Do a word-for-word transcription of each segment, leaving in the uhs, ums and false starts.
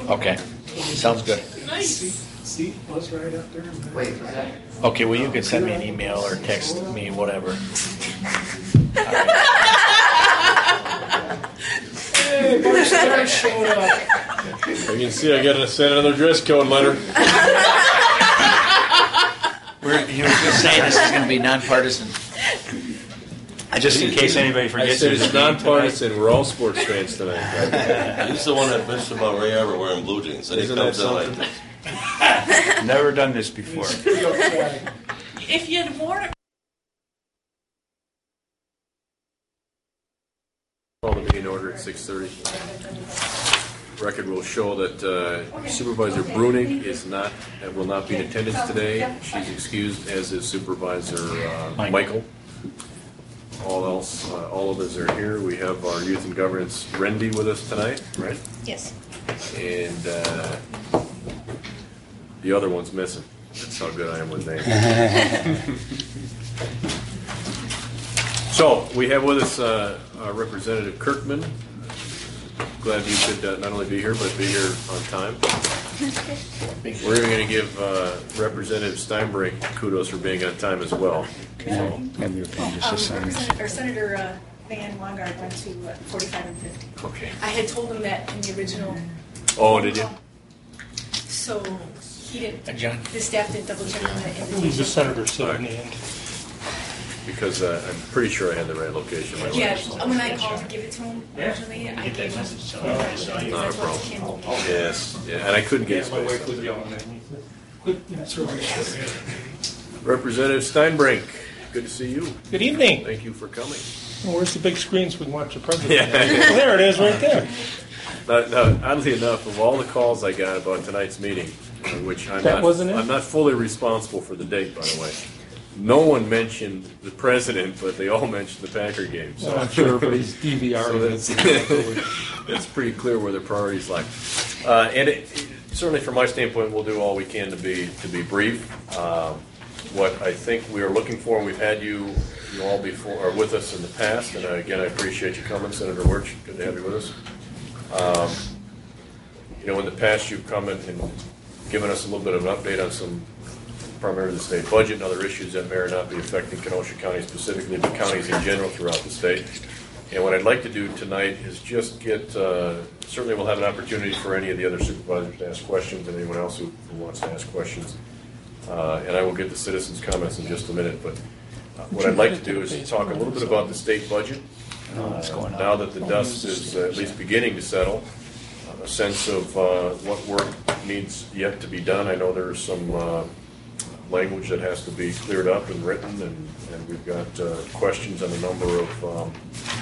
Okay, sounds good. Nice. See, was right up there. Wait for that. Okay, well, you can send me an email or text me, whatever. Hey, Bart Starr showed up. You can see I got to send another dress code letter. We're, you were just saying this is going to be nonpartisan. Just in case anybody I forgets. said there's it's a game nonpartisan. We're all sports fans tonight. He's the one that bitched about Ray Ever wearing blue jeans. And he Isn't comes that in like something? this. Never done this before. If you'd worn it. Call the meeting order at six thirty. Record will show that uh, Supervisor Bruning is not and will not be in attendance today. She's excused, as is Supervisor uh, Michael. Michael. All else, uh, all of us are here. We have our Youth and Governance Rendy with us tonight, right? Yes. And uh, the other one's missing. That's how good I am with names. So we have with us uh, uh, Representative Kirkman. Glad you could uh, not only be here, but be here on time. We're going to give uh, Representative Steinbrink kudos for being on time as well. So, Um, Representative, or Senator uh, Van Wangard went to uh, forty-five and fifty. okay. I had told him that in the original. Oh, did you? So he didn't. Uh, John? The staff didn't double check on the Who's the invitation. senator sitting in the end? Because uh, I'm pretty sure I had the right location. My Yeah, letters. when I called to give it to him originally, I gave him. Not a problem. Yes, yeah, and I couldn't get his place. Representative Steinbrink, good to see you. Good evening. Thank you for coming. Well, where's the big screen so we can watch the president? Yeah. Well, there it is, right there. Now, now, oddly enough, of all the calls I got about tonight's meeting, uh, which I'm That not, wasn't it? I'm not fully responsible for the date, by the way. No one mentioned the president, but they all mentioned the Packer game. So, I'm sure everybody's D V R. so that's, it's pretty clear where their priorities lie. Uh, and it, it, certainly, from my standpoint, we'll do all we can to be to be brief. Um, what I think we are looking for, and we've had you, you all before or with us in the past, and uh, again, I appreciate you coming, Senator Wirch. Good to have you with us. Um, you know, in the past, you've come in and given us a little bit of an update on some, primarily the state budget and other issues that may or not be affecting Kenosha County specifically, but counties in general throughout the state. And what I'd like to do tonight is just get, uh, certainly we'll have an opportunity for any of the other supervisors to ask questions and anyone else who, who wants to ask questions. Uh, and I will get the citizens' comments in just a minute. But uh, what I'd like to do is talk a little bit about the state budget. Uh, now that the dust is uh, at least beginning to settle, uh, a sense of uh, what work needs yet to be done. I know there's some uh, language that has to be cleared up and written, and, and we've got uh, questions on a number of um,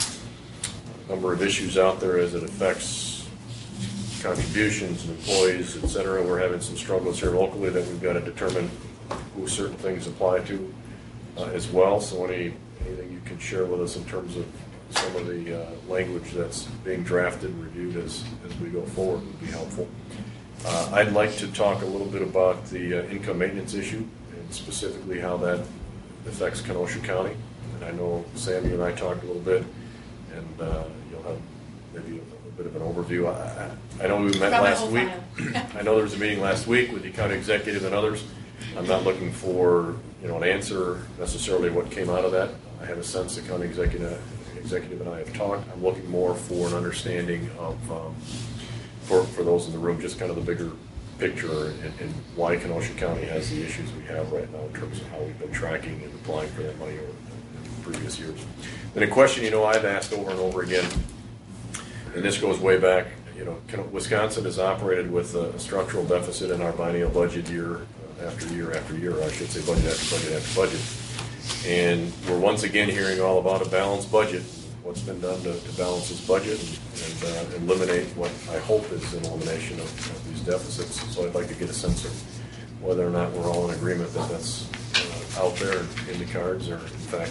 number of issues out there as it affects contributions and employees, et cetera. We're having some struggles here locally that we've got to determine who certain things apply to uh, as well. So any anything you can share with us in terms of some of the uh, language that's being drafted and reviewed as, as we go forward would be helpful. Uh, I'd like to talk a little bit about the uh, income maintenance issue and specifically how that affects Kenosha County. And I know Sam, you and I talked a little bit, and uh, you'll have maybe a, a bit of an overview. I, I know we met About my last whole week. file. I know there was a meeting last week with the county executive and others. I'm not looking for you know an answer necessarily what came out of that. I have a sense the county executive executive and I have talked. I'm looking more for an understanding of, um, for, for those in the room, just kind of the bigger picture and, and why Kenosha County has the issues we have right now in terms of how we've been tracking and applying for that money over in previous years. Then a question, you know, I've asked over and over again, and this goes way back, you know, Wisconsin has operated with a structural deficit in our biennial budget year after year after year, I should say budget after budget after budget. And we're once again hearing all about a balanced budget, what's been done to, to balance this budget and, and uh, eliminate what I hope is an elimination of, of these deficits. So I'd like to get a sense of whether or not we're all in agreement that that's uh, out there in the cards or in fact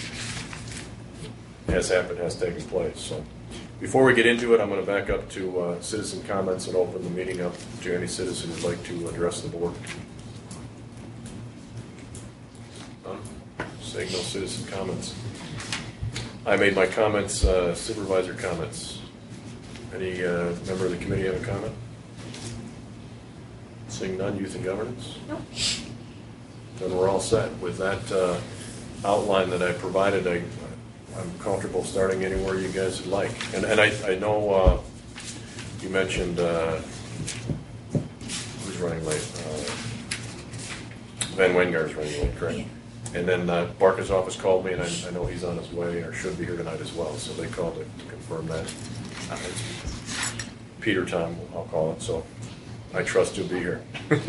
uh, has happened, has taken place. So before we get into it, I'm going to back up to uh, citizen comments and open the meeting up to any citizen who'd like to address the board. None? Saying no citizen comments. I made my comments, uh, supervisor comments. Any uh, member of the committee have a comment? Seeing none, youth and governance? Nope. Then we're all set. With that uh, outline that I provided, I, I'm comfortable starting anywhere you guys would like. And, and I, I know uh, you mentioned, uh, who's running late? Uh, Van Wengar's running late, correct? Yeah. And then uh, Barker's office called me, and I, I know he's on his way, or should be here tonight as well, so they called to, to confirm that. Uh, it's Peter time, I'll call it, so I trust you'll be here.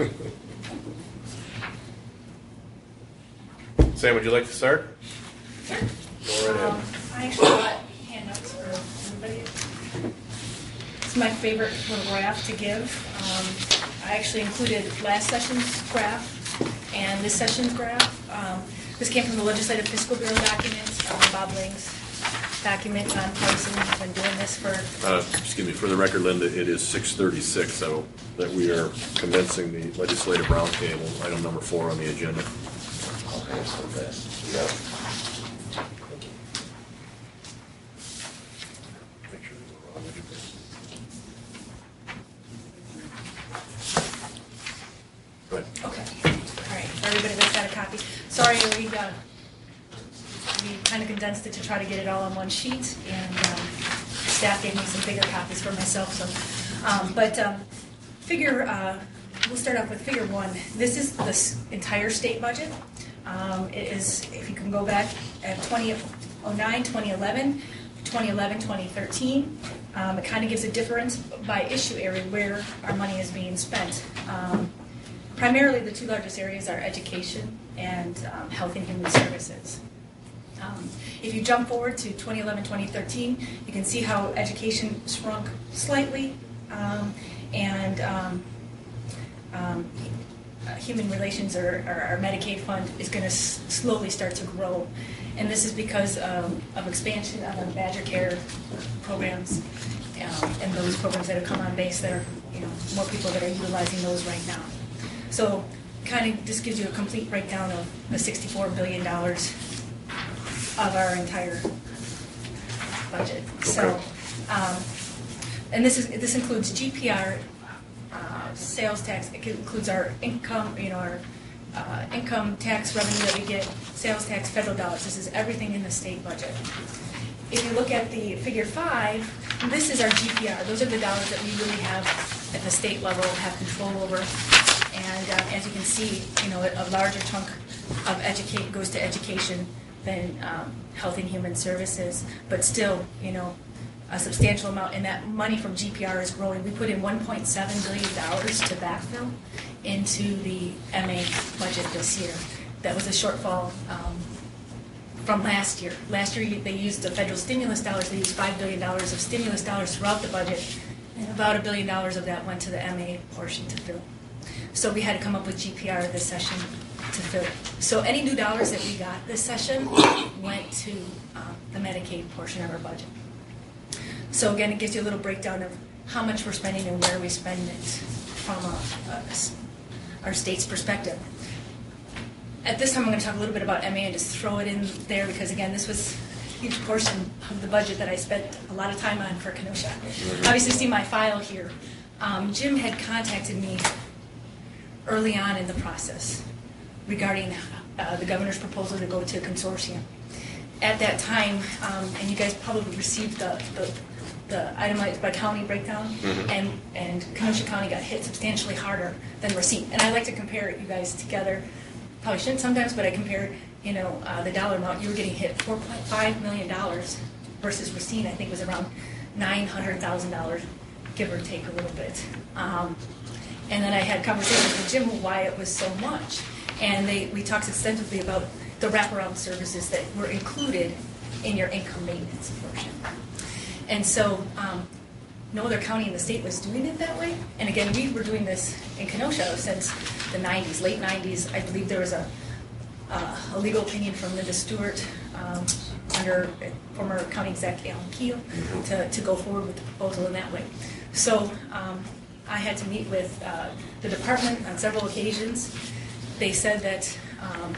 Sam, would you like to start? Sure. Go right Um, ahead. I actually got handouts for everybody. It's my favorite little graph to give. Um, I actually included last session's graph and this session's graph. Um, this came from the Legislative Fiscal Bureau document, uh, Bob Lang's document, nonpartisan. I've been doing this for, Uh, excuse me, for the record, Linda, it is six thirty-six, so that we are commencing the legislative roundtable, item number four on the agenda. Okay, so fast. Yeah. Make sure there's no wrong education. Go ahead. okay. All right, for everybody that's got a copy. Sorry, we, uh, we kind of condensed it to try to get it all on one sheet, and um, staff gave me some bigger copies for myself. So, um, but um, figure, uh, we'll start off with figure one. This is the s- entire state budget. Um, it is, if you can go back at twenty oh nine, twenty eleven, twenty eleven, twenty thirteen. Um, it kind of gives a difference by issue area where our money is being spent. Um, primarily, the two largest areas are education and um, health and human services. Um, if you jump forward to twenty eleven, twenty thirteen, you can see how education shrunk slightly, um, and um, um, uh, human relations or, or our Medicaid fund is going to s- slowly start to grow. And this is because um, of expansion of the Badger Care programs um, and those programs that have come on base. There are, you know, more people that are utilizing those right now. So kind of just gives you a complete breakdown of the sixty-four billion dollars of our entire budget. So, Okay. um, and this is this includes G P R, uh, sales tax. It includes our income, you know, our uh, income tax revenue that we get, sales tax, federal dollars. This is everything in the state budget. If you look at the figure five, this is our G P R. Those are the dollars that we really have at the state level, have control over. And um, as you can see, you know, a larger chunk of educate goes to education than um, health and human services, but still, you know, a substantial amount. And that money from G P R is growing. We put in one point seven billion dollars to backfill into the M A budget this year. That was a shortfall um, from last year. Last year they used the federal stimulus dollars. They used five billion dollars of stimulus dollars throughout the budget, and about a billion dollars of that went to the M A portion to fill. So we had to come up with G P R this session to fill. So any new dollars that we got this session went to um, the Medicaid portion of our budget. So again, it gives you a little breakdown of how much we're spending and where we spend it from a, a, our state's perspective. At this time, I'm going to talk a little bit about M A and just throw it in there because, again, this was a huge portion of the budget that I spent a lot of time on for Kenosha. Obviously, see my file here. Um, Jim had contacted me early on in the process regarding uh, the governor's proposal to go to a consortium. At that time, um, and you guys probably received the, the, the itemized by county breakdown, Mhm. and, and Kenosha County got hit substantially harder than Racine. And I like to compare you guys together. Probably shouldn't sometimes, but I compared, you know, uh, the dollar amount. You were getting hit four point five million dollars versus Racine, I think, was around nine hundred thousand dollars, give or take a little bit. Um, and then I had conversations with Jim why it was so much. And they, we talked extensively about the wraparound services that were included in your income maintenance portion. And so um, no other county in the state was doing it that way. And again, we were doing this in Kenosha since the nineties, late nineties. I believe there was a, uh, a legal opinion from Linda Stewart um, under former county exec Alan Keel to, to go forward with the proposal in that way. So um, I had to meet with uh, the department on several occasions. They said that um,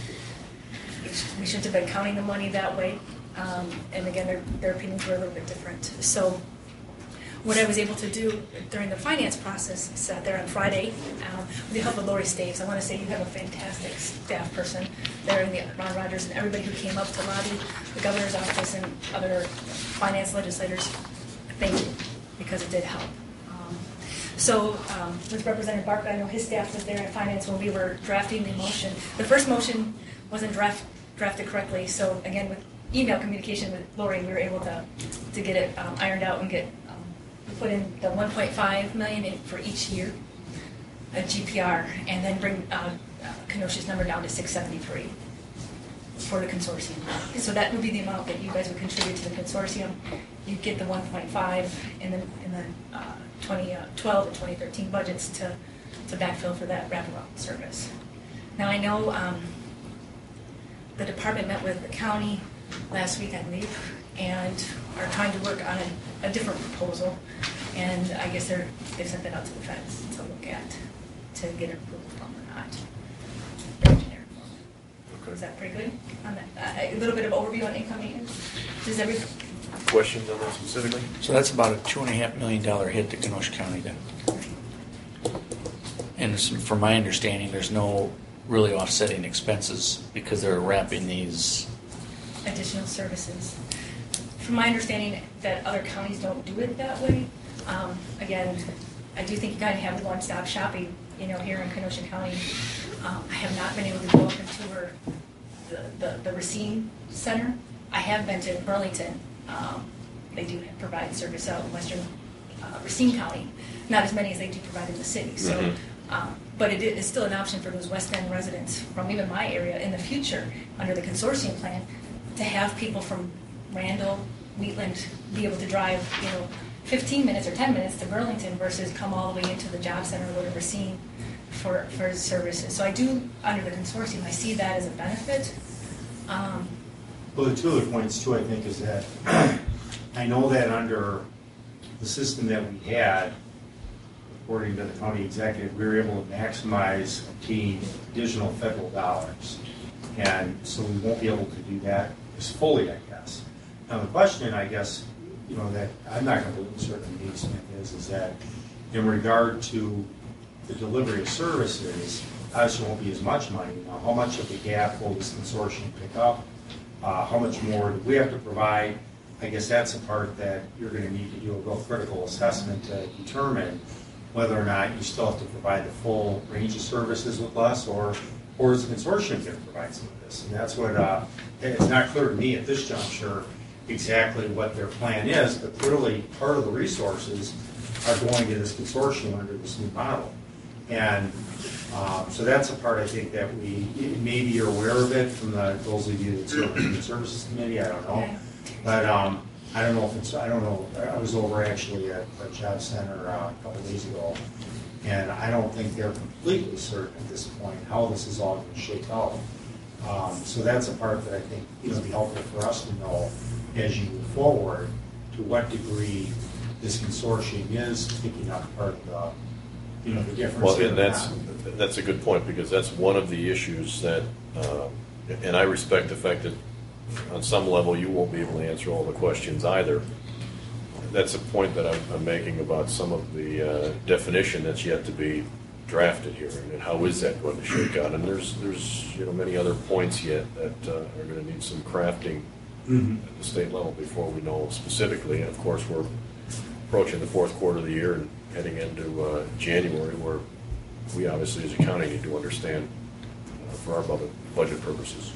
we shouldn't have been counting the money that way. Um, and again, their, their opinions were a little bit different. So what I was able to do during the finance process, sat there on Friday, um, with the help of Lori Staves. I want to say you have a fantastic staff person there in the Ron Rogers, and everybody who came up to lobby the governor's office and other finance legislators. Thank you, because it did help. Um, so um, with Representative Barker, I know his staff was there in finance when we were drafting the motion. The first motion wasn't draft, drafted correctly, so again, with email communication with Lori, we were able to, to get it um, ironed out and get put in the one point five million in for each year, a G P R, and then bring uh, uh, Kenosha's number down to six seventy-three for the consortium. So that would be the amount that you guys would contribute to the consortium. You get the one point five in the in the uh, twenty twelve and twenty thirteen budgets to to backfill for that wraparound service. Now I know um, the department met with the county last week, I believe, and are trying to work on a, a different proposal, and I guess they're they've sent that out to the feds to look at to get an approval from or not. Their engineer. Okay. Is that pretty good on that? Uh, a little bit of overview on income maintenance. Does every Questions on that specifically? So that's about a two and a half million dollar hit to Kenosha County then. And it's- from my understanding, there's no really offsetting expenses because they're wrapping these. additional services? From my understanding, that other counties don't do it that way. Um, again, I do think you gotta have the one-stop shopping, you know, here in Kenosha County. Um, I have not been able to go up and tour the, the, the Racine Center. I have been to Burlington. Um, they do provide service out in western uh, Racine County. Not as many as they do provide in the city. So, Mhm. um, but it is still an option for those West End residents from even my area in the future, under the consortium plan, to have people from Randall, Wheatland be able to drive, you know, fifteen minutes or ten minutes to Burlington versus come all the way into the job center or go to Racine for, for services. So I do, under the consortium, I see that as a benefit. Um, Well, the two other points too, I think, is that I know that under the system that we had, according to the county executive, we were able to maximize obtaining additional federal dollars. And so we won't be able to do that as fully, I guess. Now, the question, I guess, you know, that I'm not going to believe certain needs is, is that in regard to the delivery of services, obviously won't be as much money. Now, how much of the gap will this consortium pick up? Uh, how much more do we have to provide? I guess that's the part that you're going to need to do a real critical assessment to determine whether or not you still have to provide the full range of services with less, or or is the consortium going to provide some of this? And that's what, uh, it's not clear to me at this juncture exactly what their plan is, but clearly part of the resources are going to this consortium under this new model. And um, so that's a part I think that we, maybe you're aware of it from the, those of you that serve on the Human Services Committee, I don't know. Okay. But um, I don't know if it's, I don't know, I was over actually at a job center uh, a couple days ago, and I don't think they're completely certain at this point how this is all going to shake out. Um, so that's a part that I think you know, be helpful for us to know as you move forward to what degree this consortium is picking up part of the, you know, the difference. Well, here and or that's, not. that's a good point, because that's one of the issues that, uh, and I respect the fact that on some level you won't be able to answer all the questions either. That's a point that I'm, I'm making about some of the uh, definition that's yet to be drafted here, and how is that going to shake out? And there's, there's you know, many other points yet that uh, are going to need some crafting Mhm. at the state level before we know specifically. And of course, we're approaching the fourth quarter of the year and heading into uh, January, where we obviously as a county need to understand uh, for our budget, budget purposes.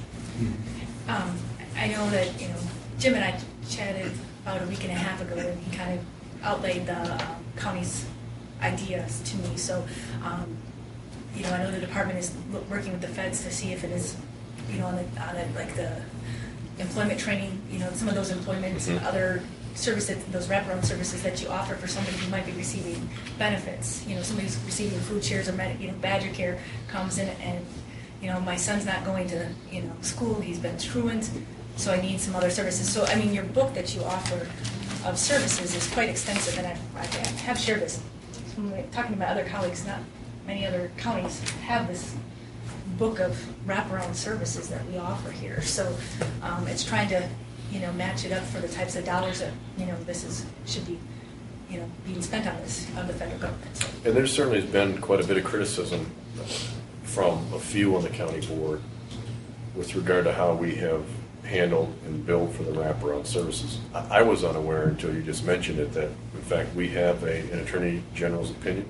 Um, I know that, you know, Jim and I chatted about a week and a half ago, and he kind of outlaid the um, county's ideas to me. So, um, you know, I know the department is lo- working with the feds to see if it is, you know, on the, on the, like the employment training, you know, some of those employment, Mhm. other services, those wraparound services that you offer for somebody who might be receiving benefits. You know, somebody who's receiving food shares or, med- you know, Badger Care comes in and, you know, my son's not going to, you know, school, he's been truant, so I need some other services. So, I mean, your book that you offer of services is quite extensive, and I, I have shared this. From talking to my other colleagues, not many other counties have this book of wraparound services that we offer here. So um, it's trying to, you know, match it up for the types of dollars that, you know, this is should be you know, being spent on this, on the federal government. So. And there certainly has been quite a bit of criticism from a few on the county board with regard to how we have handled and billed for the wraparound services. I I was unaware until you just mentioned it that, in fact, we have a, an Attorney General's opinion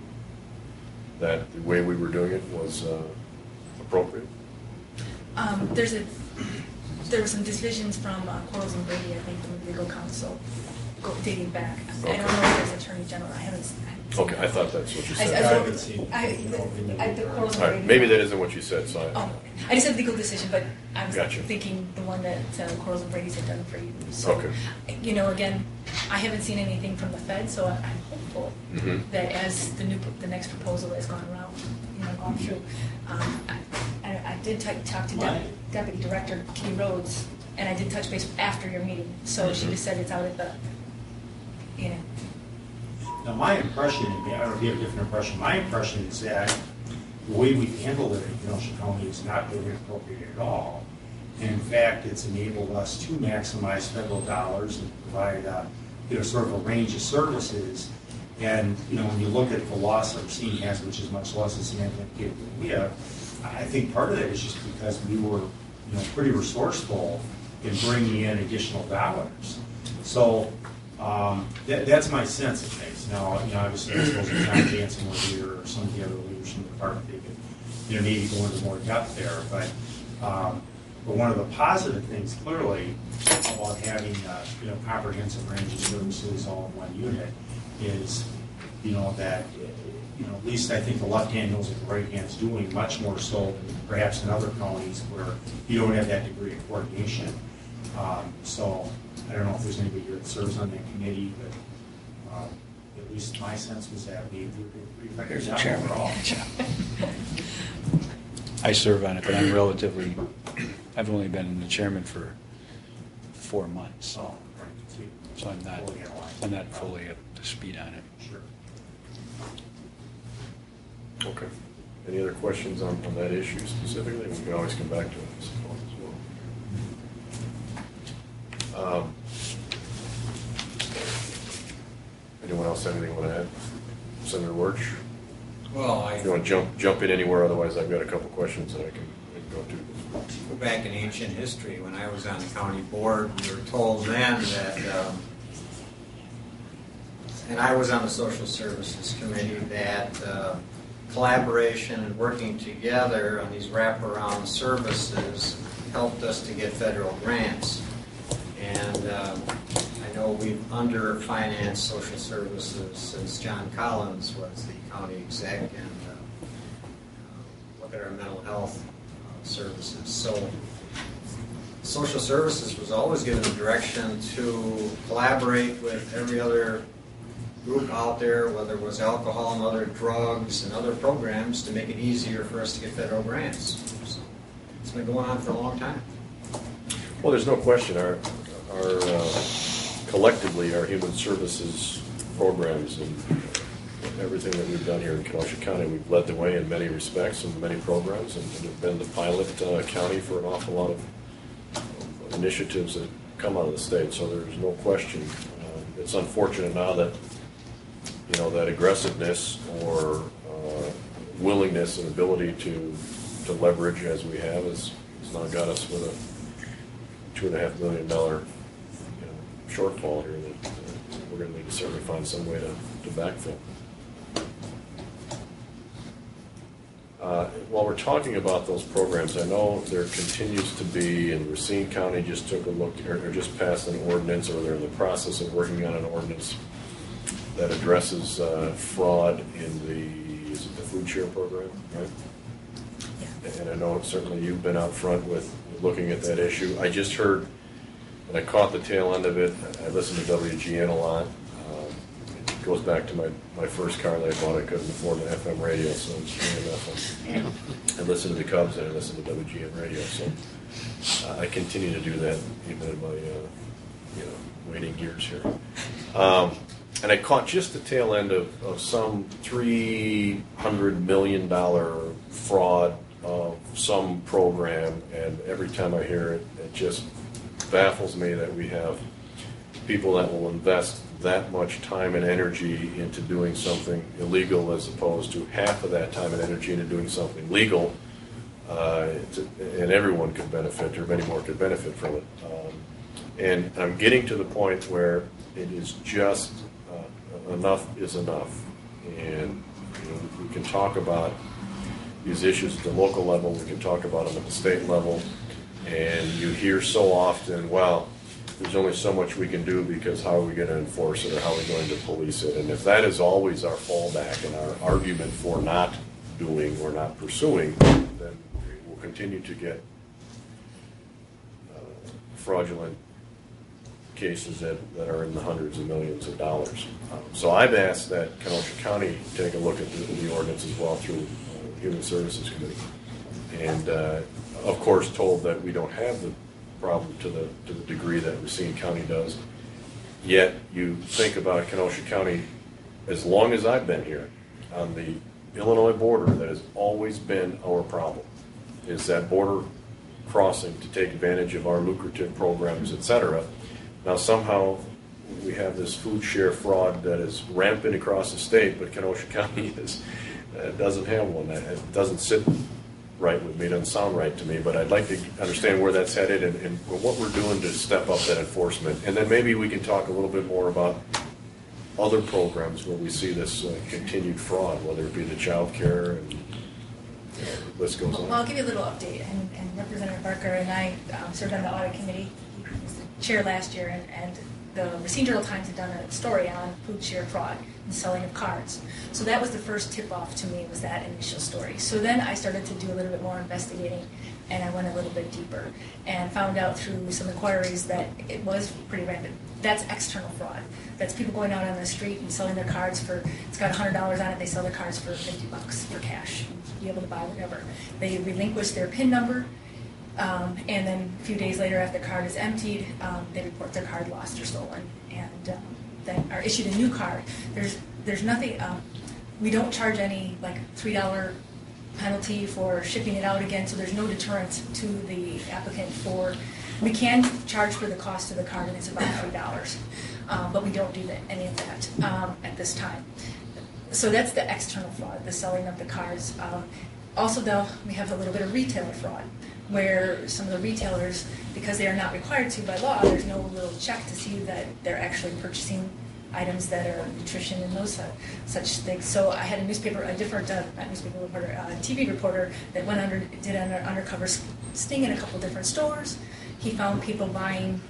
that the way we were doing it was uh, appropriate. Um, there's a, there were some decisions from uh, Quarles and Brady, I think, from the legal counsel, go, dating back. I don't know if there's Attorney General. I haven't. I haven't seen Okay, that. I thought that's what you I, I, said. I haven't seen- I, the, I, the Quarles and All Brady. right, maybe that isn't what you said, so I, Oh, I just said legal decision, but I was Gotcha. thinking the one that uh, Quarles and Brady's had done for you. So, Okay. you know, again, I haven't seen anything from the Fed, so I'm hopeful Mhm. that as the new, the next proposal has gone around, you know, gone through, um, I, I, I did t- talk to My- Dep- Deputy Director Kitty Rhodes, and I did touch base after your meeting, so she Mhm. just said it's out at the, you know, Now, my impression, and I don't know if you have a different impression, my impression is that the way we've handled it in Kenosha County is not really appropriate at all. And in fact, it's enabled us to maximize federal dollars and provide, uh, you know, sort of a range of services. And, you know, when you look at the loss that Racine has, which is much less than Samantha and we have, I think part of that is just because we were, you know, pretty resourceful in bringing in additional dollars. So, Um, that, that's my sense of things. Now, you know, obviously, I suppose if John Jansen was here or some of the other leaders from the department, they could, you know, maybe go into more depth there. But, um, but one of the positive things clearly about having, uh, you know, comprehensive range of services all in one unit is, you know, that, you know, at least I think the left hand knows what the right hand's doing, much more so than perhaps in other counties where you don't have that degree of coordination. Um, so. I don't know if there's anybody here that serves on that committee, but um, at least my sense was that we we did a pretty effective job overall. I serve on it, but I'm relatively, I've only been the chairman for four months, So, so right, so I'm not, fully aligned. I'm not fully up to speed on it. Sure. okay. Any other questions on, on that issue specifically? We can always come back to it, I suppose, as well. Um, anyone else have anything you want to add? Senator Wirch? Well, I If you want to jump, jump in anywhere, otherwise I've got a couple questions that I can, I can go to. go back in ancient history, when I was on the county board, we were told then that, um, and I was on the social services committee, that uh, collaboration and working together on these wraparound services helped us to get federal grants. And um, I know we've under-financed social services since John Collins was the county exec, and uh, uh, look at our mental health uh, services. So social services was always given the direction to collaborate with every other group out there, whether it was alcohol and other drugs and other programs, to make it easier for us to get federal grants. So it's been going on for a long time. Well, there's no question, our, our, uh, collectively, our human services programs and everything that we've done here in Kenosha County, we've led the way in many respects and many programs, and and have been the pilot uh, county for an awful lot of of initiatives that come out of the state, so there's no question. Uh, It's unfortunate now that, you know, that aggressiveness or uh, willingness and ability to, to leverage as we have has, has now got us with a two and a half million dollar, you know, shortfall here that uh, we're going to need to certainly find some way to, to backfill. Uh, while we're talking about those programs, I know there continues to be, and Racine County just took a look, or, or just passed an ordinance, or they're in the process of working on an ordinance that addresses uh, fraud in the, is it the food share program, right? yeah. And I know certainly you've been out front with looking at that issue. I just heard, and I caught the tail end of it, I listened to W G N a lot. Um, It goes back to my, my first car that I bought. I couldn't afford an F M radio, so it's A M F M. I listened to the Cubs and I listened to W G N radio, so uh, I continue to do that even in my, uh, you know, waiting years here. Um, and I caught just the tail end of, of some three hundred million dollars fraud of some program, and every time I hear it, it just baffles me that we have people that will invest that much time and energy into doing something illegal as opposed to half of that time and energy into doing something legal, uh, and everyone could benefit, or many more could benefit from it. Um, and I'm getting to the point where it is just uh, enough is enough. And you know, we can talk about these issues at the local level, we can talk about them at the state level, and you hear so often, well, there's only so much we can do because how are we going to enforce it or how are we going to police it? And if that is always our fallback and our argument for not doing or not pursuing, then we'll continue to get uh, fraudulent cases that, that are in the hundreds of millions of dollars. Um, so I've asked that Kenosha County take a look at the, the ordinance as well through uh, Human Services Committee. And uh, of course told that we don't have the problem to the to the degree that Racine County does. Yet you think about Kenosha County, as long as I've been here, on the Illinois border, that has always been our problem, is that border crossing to take advantage of our lucrative programs, et cetera. Now somehow we have this food share fraud that is rampant across the state, but Kenosha County is, uh, doesn't have one. It doesn't sit right with me, it doesn't sound right to me, but I'd like to understand where that's headed and, and what we're doing to step up that enforcement. And then maybe we can talk a little bit more about other programs where we see this uh, continued fraud, whether it be the child care and you know, the list goes on. Well, I'll give you a little update. And, and Representative Barker and I um, served on the audit committee. He was the chair last year, and, and the Racine Journal-Times had done a story on food share fraud and selling of cards. So that was the first tip-off to me, was that initial story. So then I started to do a little bit more investigating, and I went a little bit deeper and found out through some inquiries that it was pretty rampant. That's external fraud. That's people going out on the street and selling their cards for, it's got one hundred dollars on it, they sell their cards for fifty bucks for cash, be able to buy whatever. They relinquish their PIN number, Um, and then a few days later, after the card is emptied, um, they report their card lost or stolen, and um, then are issued a new card. There's there's nothing. Um, we don't charge any like three dollar penalty for shipping it out again, so there's no deterrent to the applicant for. We can charge for the cost of the card, and it's about three dollars, um, but we don't do that, any of that um, at this time. So that's the external fraud, the selling of the cards. Um, also, though, we have a little bit of retailer fraud, where some of the retailers, because they are not required to by law, there's no little check to see that they're actually purchasing items that are nutrition and those uh, such things. So I had a newspaper, a different, uh, not newspaper reporter, uh, T V reporter that went under, did an under, undercover sting in a couple different stores. He found people buying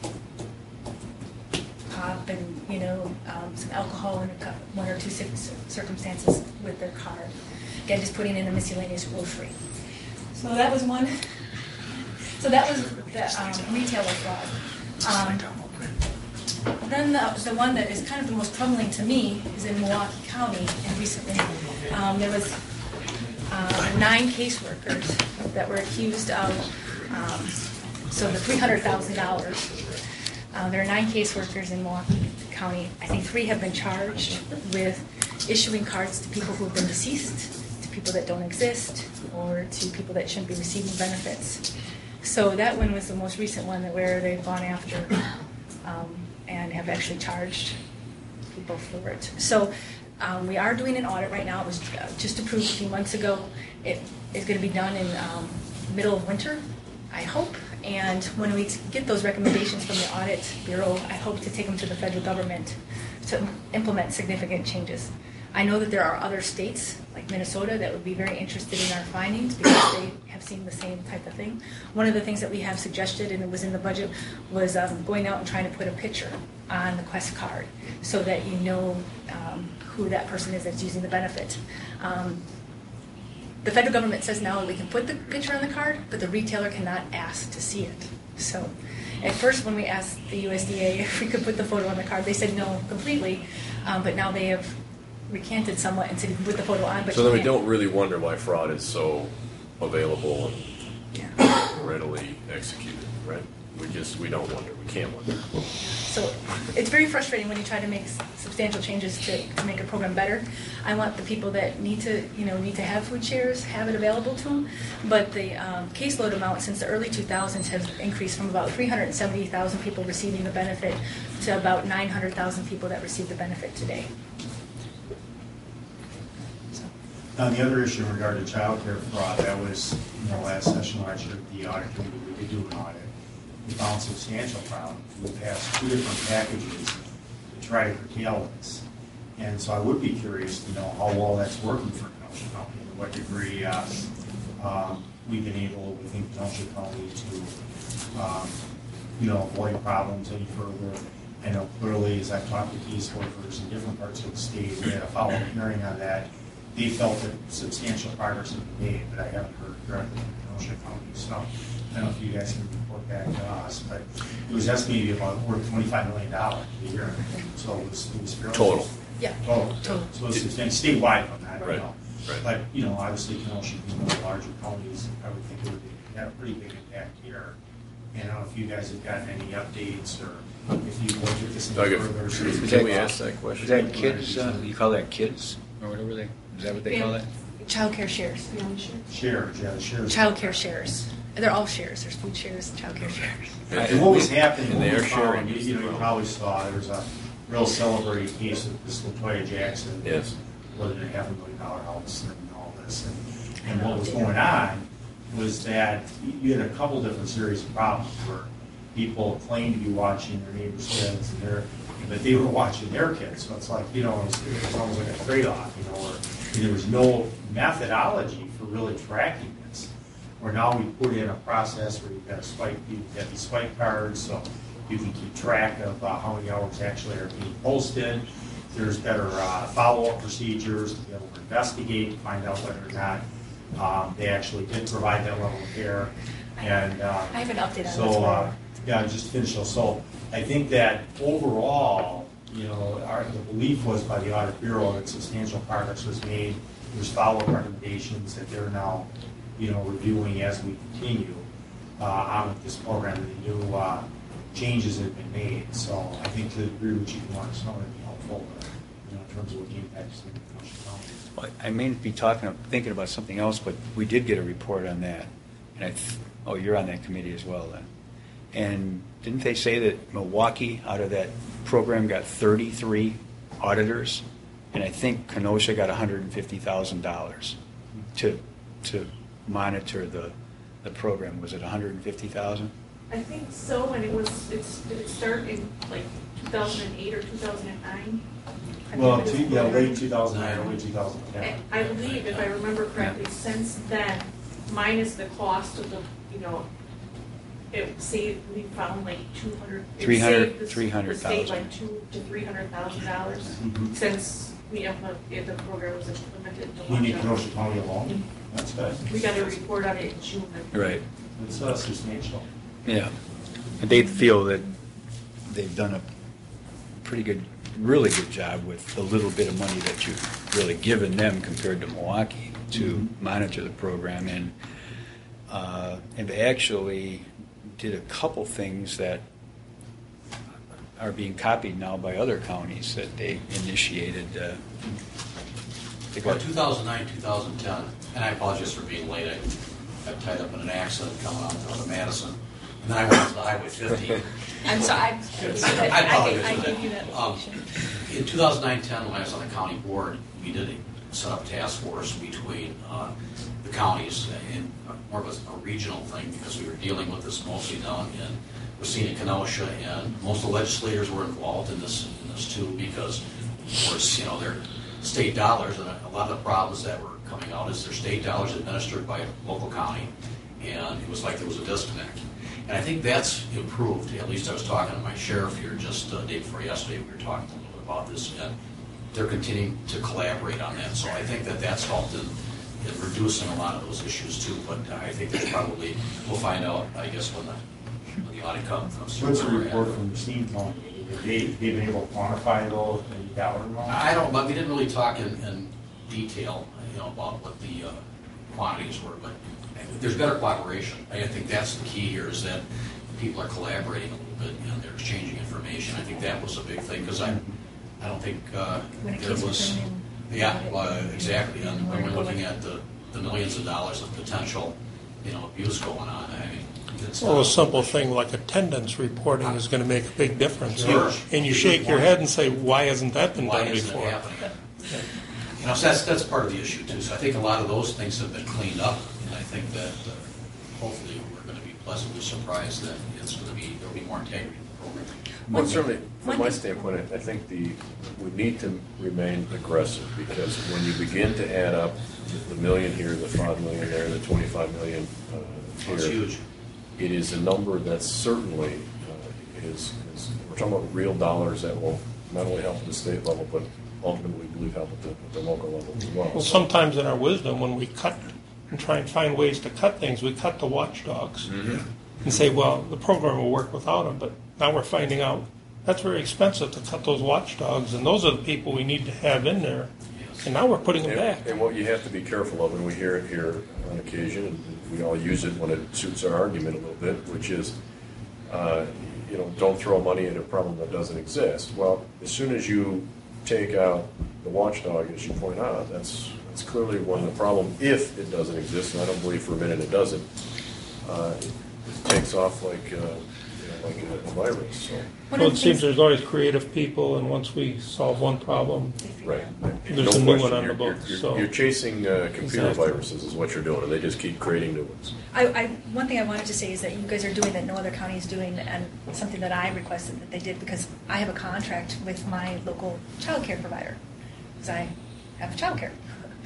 pop and, you know, um, some alcohol in a couple, one or two circumstances with their card. Again, just putting in a miscellaneous grocery. So that was one. So that was the um, retailer fraud. Um, then the, the one that is kind of the most troubling to me is in Milwaukee County, and recently um, there was uh, nine caseworkers that were accused of, um, so the three hundred thousand dollars. Uh, there are nine caseworkers in Milwaukee County. I think three have been charged with issuing cards to people who have been deceased, to people that don't exist, or to people that shouldn't be receiving benefits. So that one was the most recent one that where they've gone after um, and have actually charged people for it. So um, we are doing an audit right now. It was just approved a few months ago. It is going to be done in um, middle of winter, I hope. And when we get those recommendations from the Audit Bureau, I hope to take them to the federal government to implement significant changes. I know that there are other states, like Minnesota, that would be very interested in our findings because they have seen the same type of thing. One of the things that we have suggested, and it was in the budget, was um, going out and trying to put a picture on the Quest card so that you know um, who that person is that's using the benefit. Um, the federal government says now that we can put the picture on the card, but the retailer cannot ask to see it. So at first when we asked the U S D A if we could put the photo on the card, they said no completely, um, but now they have recanted somewhat and said you can put the photo on, but So you then we can't. don't really wonder why fraud is so available and Yeah. readily executed, right? We just, we don't wonder, we can't wonder. So it's very frustrating when you try to make s- substantial changes to, to make a program better. I want the people that need to, you know, need to have food shares, have it available to them. But the um, caseload amount since the early two thousands has increased from about three hundred seventy thousand people receiving the benefit to about nine hundred thousand people that receive the benefit today. So, Now, the other issue in regard to childcare fraud, that was, in the last session last year, the audit committee, we did do an audit. We found substantial problems. We passed two different packages to try to curtail this. And so I would be curious to know how well that's working for Kenosha County, and to what degree uh, um, we've been able, within Kenosha County, to, um, you know, avoid problems any further. I know clearly, as I've talked to caseworkers in different parts of the state, we had a follow-up hearing on that. They felt that substantial progress had been made, but I haven't heard directly from Kenosha County. So I don't know if you guys can report back to us, but it was estimated about worth twenty-five million dollars a year. So it was, it was fairly. Total. yeah. Total. Total. So it's substantial, statewide on that, I don't Right, know. right. But, you know, obviously Kenosha being one of the larger counties, I would think it would have a pretty big impact here. And I don't know if you guys have gotten any updates or if you've looked at this Doug, any if- further. can we ask that Is question? that kids, uh, you call that kids, or whatever they, is that what they call that? Child care shares. Shares, yeah, the shares. Child care shares. They're all shares. There's food shares, child care shares. And what was happening, And what they we are sharing found, you these you know, you as well. probably saw, there was a real celebrated case of this Latoya Jackson. Yes. More than a half a million dollar house and all this. And, and what was going on was that you had a couple different series of problems where people claimed to be watching their neighbors' kids and their, but they were watching their kids. So it's like, you know, it was, it was almost like a trade-off, you know, where there was no methodology for really tracking this. Where now we put in a process where you've got a swipe, you've got these swipe cards, so you can keep track of uh, how many hours actually are being posted. There's better uh, follow-up procedures to be able to investigate, find out whether or not um, they actually did provide that level of care. And uh, I have an update on this. so, for uh, you. yeah, just to finish. So I think that overall, you know, our, the belief was by the Audit Bureau that substantial progress was made. There's follow-up recommendations that they're now, you know, reviewing as we continue uh, on with this program, and the new uh, changes have been made. So I think to the degree which you can let us know, that'd be helpful, uh, you know, in terms of what the impact is going to be on Kenosha County. Well, I may be talking, thinking about something else, but we did get a report on that. And I, th- oh, you're on that committee as well then. And didn't they say that Milwaukee, out of that program, got thirty-three auditors? And I think Kenosha got one hundred fifty thousand dollars to to monitor the the program. Was it one hundred fifty thousand dollars? I think so, and it was, it's, did it start in like two thousand eight or two thousand nine? Well, two, yeah, late two thousand nine, early two thousand ten. I believe, if I remember correctly, since then, minus the cost of the, you know, it saved, we found like two hundred. three hundred it saved the- three hundred the state thousand. like two to three hundred thousand dollars Mhm. since we implemented, the program was implemented. in You need Milwaukee. Kenosha County alone? That's good. We got a report on it in June. Right. It's uh, substantial. Yeah. And they feel that they've done a pretty good, really good job with the little bit of money that you've really given them compared to Milwaukee to Mhm. monitor the program. And, uh, and they actually did a couple things that are being copied now by other counties that they initiated. Uh, they Well, got- two thousand nine, two thousand ten, and I apologize for being late. I got tied up in an accident coming out of Madison, and then I went to the Highway fifty. I'm sorry. I, I I, gave, apologize I for gave you that. that. Um, In two thousand nine, ten, when I was on the county board, we did set up a task force between uh, the counties and more of a, a regional thing because we were dealing with this mostly down in Racine and Kenosha, and most of the legislators were involved in this, in this too because, of course, you know, they're state dollars, and a lot of the problems that were coming out is they're state dollars administered by a local county, and it was like there was a disconnect. And I think that's improved. At least I was talking to my sheriff here just uh, day before yesterday. We were talking a little bit about this, and they're continuing to collaborate on that. So I think that that's helped in, in reducing a lot of those issues too. But I think there's probably, we'll find out, I guess, when the, when the audit comes through. What's the report from Racine County? Have they, they've been able to quantify those, maybe dollar amount? I don't, but we didn't really talk in, in detail, you know, about what the uh, quantities were, but there's better cooperation. I think that's the key here is that people are collaborating a little bit and they're exchanging information. I think that was a big thing because I, I don't think uh, When it there comes to was. bringing- Yeah, well, exactly. And when we're looking at the, the millions of dollars of potential, you know, abuse going on, I mean, it's Well, not- a simple thing like attendance reporting is going to make a big difference. Sure. And you shake your head and say, why hasn't that been Why done isn't it before? happening? You know, so that's, that's part of the issue too. So I think a lot of those things have been cleaned up, and I think that uh, hopefully we're going to be pleasantly surprised that it's going to be, there'll be more integrity in the program. Well, One thing- certainly, one from my thing- standpoint, I I think the, we need to remain aggressive, because when you begin to add up the million here, the five million there, the twenty-five million uh, here. It's huge. It is a number that certainly uh, is, is, we're talking about real dollars that will not only help at the state level, but ultimately, we believe, help at the, at the local level as well. Well, sometimes in our wisdom, when we cut and try and find ways to cut things, we cut the watchdogs and say, well, the program will work without them. But now we're finding out that's very expensive to cut those watchdogs, and those are the people we need to have in there. And now we're putting them back. And, and what you have to be careful of, and we hear it here on occasion, and we all use it when it suits our argument a little bit, which is, uh, you know, don't throw money at a problem that doesn't exist. Well, as soon as you take out the watchdog, as you point out, that's that's clearly one of the problem. If it doesn't exist, and I don't believe for a minute it doesn't, uh, it, it takes off like uh, you know, like a, a virus. So. One Well, of it the seems things- there's always creative people, and once we solve one problem, Right. There's a new one on the books, You're, so- you're chasing uh, computer Exactly. viruses is what you're doing, and they just keep creating new ones. I, I, one thing I wanted to say is that you guys are doing that no other county is doing, and something that I requested that they did, because I have a contract with my local child care provider, because I have child care.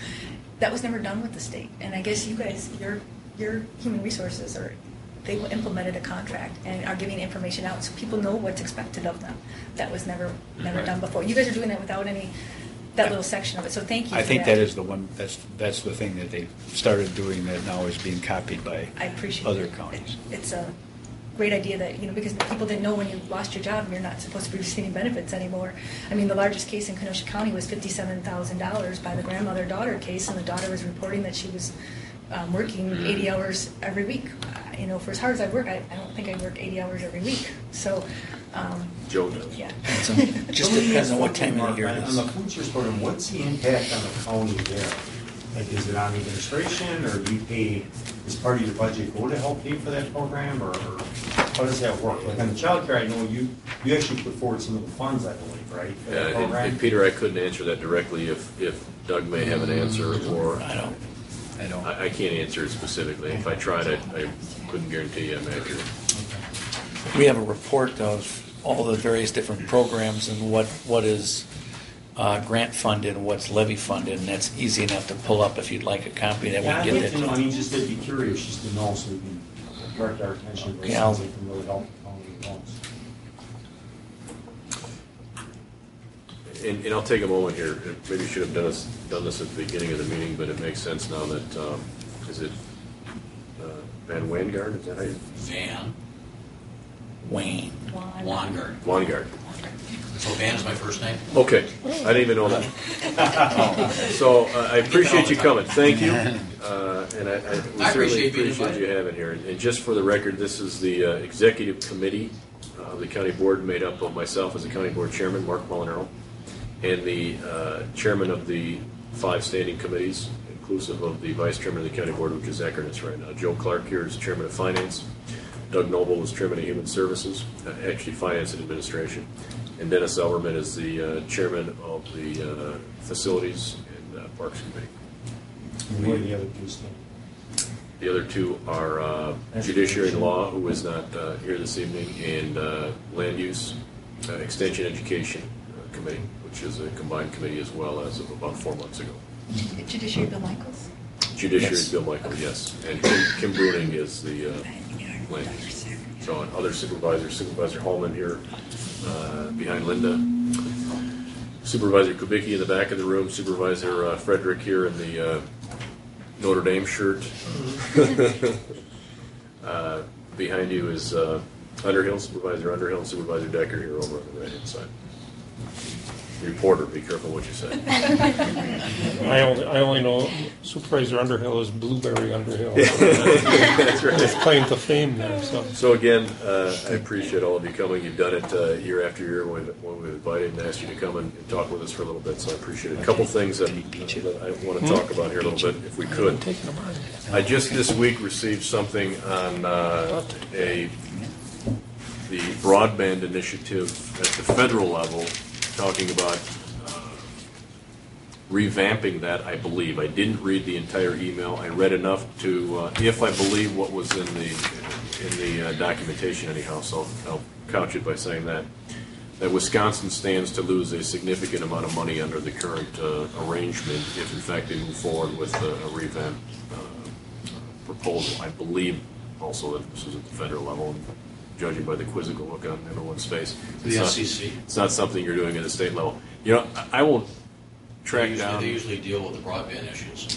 That was never done with the state, and I guess you guys, your, your human resources are, they implemented a contract and are giving information out so people know what's expected of them. That was never, never done before. You guys are doing that without any, that little section of it, so thank you I for think that is the one, that's, that's the thing that they started doing that now is being copied by I appreciate other it. counties. It's a great idea that, you know, because people didn't know when you lost your job, you're not supposed to be receiving benefits anymore. I mean, the largest case in Kenosha County was fifty-seven thousand dollars by the grandmother-daughter case, and the daughter was reporting that she was um, working eighty hours every week. Uh, You know, for as hard as I work, I, I don't think I work eighty hours every week. So, um, Joe does. yeah. So just depends on what time of the year it On is. the food service program, what's the impact on the county there? Like, is it on the administration, or do you pay, is part of your budget go to help pay for that program, or or how does that work? Like on the child care, I know you, you actually put forward some of the funds, I believe, right? for that Yeah, and, program? and Peter, I couldn't answer that directly. If, if Doug may have an answer, or I don't. I don't. I, I can't answer it specifically. If I tried, I, I couldn't guarantee you I'm accurate. We have a report of all the various different programs and what, what is uh, grant funded and what's levy funded, and that's easy enough to pull up if you'd like a copy that Yeah, I'd we like get to know, I it. mean, just to be curious, just to know, so we can direct our attention to those Okay, I'll- things that can really help the county at once. And, and I'll take a moment here. Maybe should have done this, done this at the beginning of the meeting, but it makes sense now that, um, is it uh, Van Wangard? Is that how you? Van Wayne. Wangard. Wangard. So Van is my first name. Okay, I didn't even know that. So uh, I appreciate you coming. Thank you. Uh, And I, I we I certainly appreciate being appreciate invited. you having here. And just for the record, this is the uh, executive committee of the county board, made up of myself as the county board chairman, Mark Molinaro, and the uh, chairman of the five standing committees, inclusive of the vice chairman of the county board, which is Eckernitz it's right now. Joe Clark here is chairman of finance. Doug Noble is chairman of human services, uh, actually finance and administration. And Dennis Elberman is the uh, chairman of the uh, facilities and uh, parks committee. And where the other two stand? The other two are uh, judiciary and law, who is not uh, here this evening, and uh, land use, uh, extension education uh, committee, which is a combined committee as well as of about four months ago. Judiciary Bill Michaels? Judiciary, Yes. Bill Michael, yes. And Kim, Kim Bruning is the uh, land use. So and other supervisors, Supervisor Holman here uh, behind Linda, Supervisor Kubicki in the back of the room, Supervisor uh, Frederick here in the uh, Notre Dame shirt. uh, behind you is uh, Underhill, Supervisor Underhill, and Supervisor Decker here over on the right-hand side. Reporter, be careful what you say. I only, I only know Supervisor Underhill is Blueberry Underhill. That's right. His claim to fame there, so. So again, uh, I appreciate all of you coming. You've done it uh, year after year when, when we've invited and asked you to come and, and talk with us for a little bit, so I appreciate it. A couple things that, that I want to talk about here a little bit, if we could. I just this week received something on uh, a the broadband initiative at the federal level, talking about uh, revamping that, I believe. I didn't read the entire email. I read enough to, uh, if I believe what was in the in the uh, documentation anyhow, so I'll couch it by saying that, that Wisconsin stands to lose a significant amount of money under the current uh, arrangement if in fact they move forward with a, a revamp uh, proposal. I believe also that this is at the federal level, judging by the quizzical look on everyone's face. The It's S E C. not, it's not something you're doing at the state level. You know, I, I won't track They usually, down. they usually deal with the broadband issues.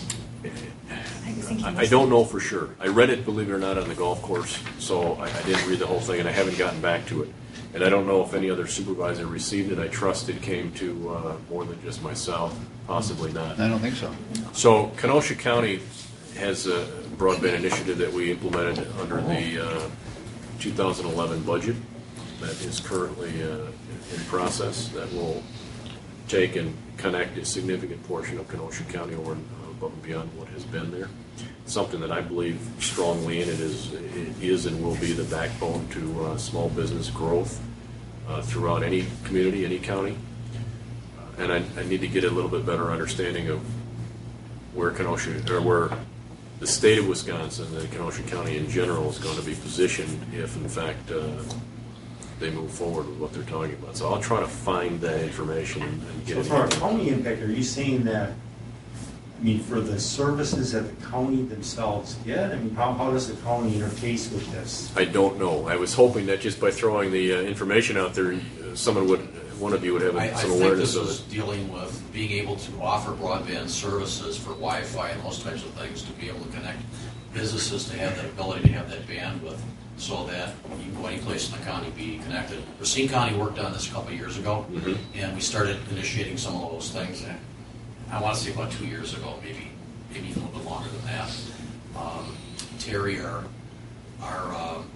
I was thinking I I don't know for sure. I read it, believe it or not, on the golf course, so I, I didn't read the whole thing, and I haven't gotten back to it. And I don't know if any other supervisor received it. I trust it came to uh, more than just myself, possibly not. I don't think so. So Kenosha County has a broadband initiative that we implemented under the uh, two thousand eleven budget that is currently uh, in process, that will take and connect a significant portion of Kenosha County over and above and beyond what has been there. Something that I believe strongly in. It is, it is and will be the backbone to uh, small business growth uh, throughout any community, any county. Uh, and I, I need to get a little bit better understanding of where Kenosha, or where the state of Wisconsin and Kenosha County in general is going to be positioned if, in fact, uh, they move forward with what they're talking about. So I'll try to find that information and, and get So it. for a county impact, are you saying that, I mean, for the services that the county themselves get? I mean, how, how does the county interface with this? I don't know. I was hoping that just by throwing the uh, information out there, uh, someone would, one of you would have I, I some think awareness this of is it. dealing with being able to offer broadband services for Wi-Fi and those types of things, to be able to connect businesses, to have that ability to have that bandwidth, so that you can go any place in the county, be connected. Racine County worked on this a couple of years ago, Mhm. and we started initiating some of those things. And I want to say about two years ago, maybe maybe a little bit longer than that. Um, Terry, our, our um,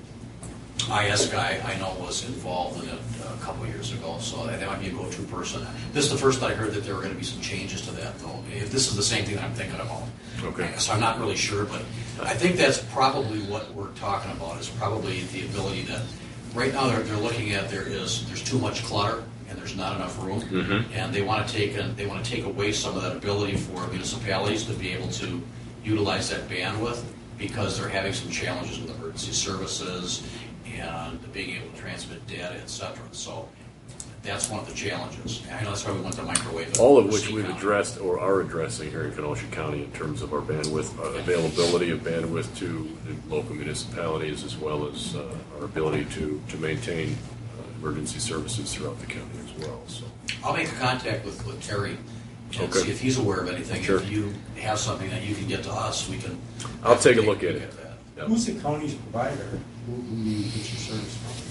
I S guy, I know was involved in it a couple of years ago, so that might be a go-to person. This is the first I heard that there were going to be some changes to that, though. If this is the same thing that I'm thinking about. Okay. So I'm not really sure, but I think that's probably what we're talking about, is probably the ability that, right now they're, they're looking at, there is, there's too much clutter and there's not enough room. Mhm. And they want to take, and they want to take away some of that ability for municipalities to be able to utilize that bandwidth, because they're having some challenges with emergency services and being able to transmit data, et cetera. So that's one of the challenges. I know that's why we went to microwave. All of which Racine we've County. addressed or are addressing here in Kenosha County in terms of our bandwidth, uh, availability of bandwidth to the local municipalities, as well as uh, our ability to, to maintain uh, emergency services throughout the county as well. So. I'll make a contact with, with Terry and Okay. see if he's aware of anything. Sure. If you have something that you can get to us, we can. I'll take a look at it. that. Yep. Who's the county's provider? Who, who do you get your service from?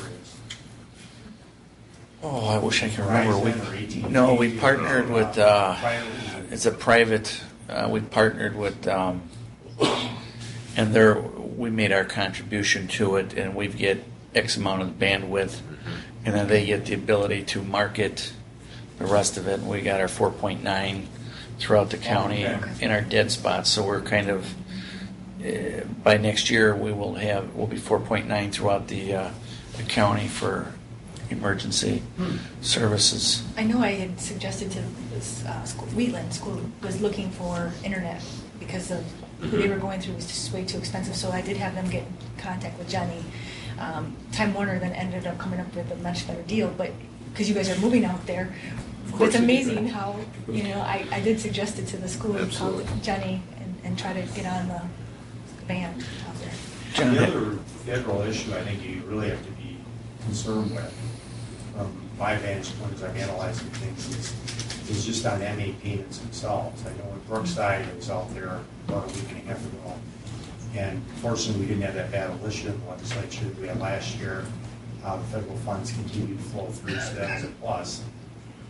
Oh, I wish I could remember. Verizon or We, A T and T no, we or, partnered with, uh, private- it's a private, uh, we partnered with, um, and there, we made our contribution to it, and we get X amount of bandwidth, and then they get the ability to market the rest of it, and we got our four point nine throughout the county Okay. in our dead spots, so we're kind of, uh, by next year, we will have, we'll be four point nine throughout the, uh, the county for emergency services. I know I had suggested to this uh, school, Wheatland School was looking for internet because of who they were going through was just way too expensive. So I did have them get in contact with Jenny. Um, Time Warner then ended up coming up with a much better deal, but because you guys are moving out there, course it's they do, amazing right? how, you know, I, I did suggest it to the school and called Absolutely. Jenny and, and try to get on the band out there. And the other federal issue I think you really have to be concerned with, from my vantage point as I'm analyzing things, is, is just on M A payments themselves. I know in Brookside, I was out there about a week and a half ago, and fortunately, we didn't have that battle issue in the legislature that we had last year. Uh, the federal funds continue to flow through, so that was a plus.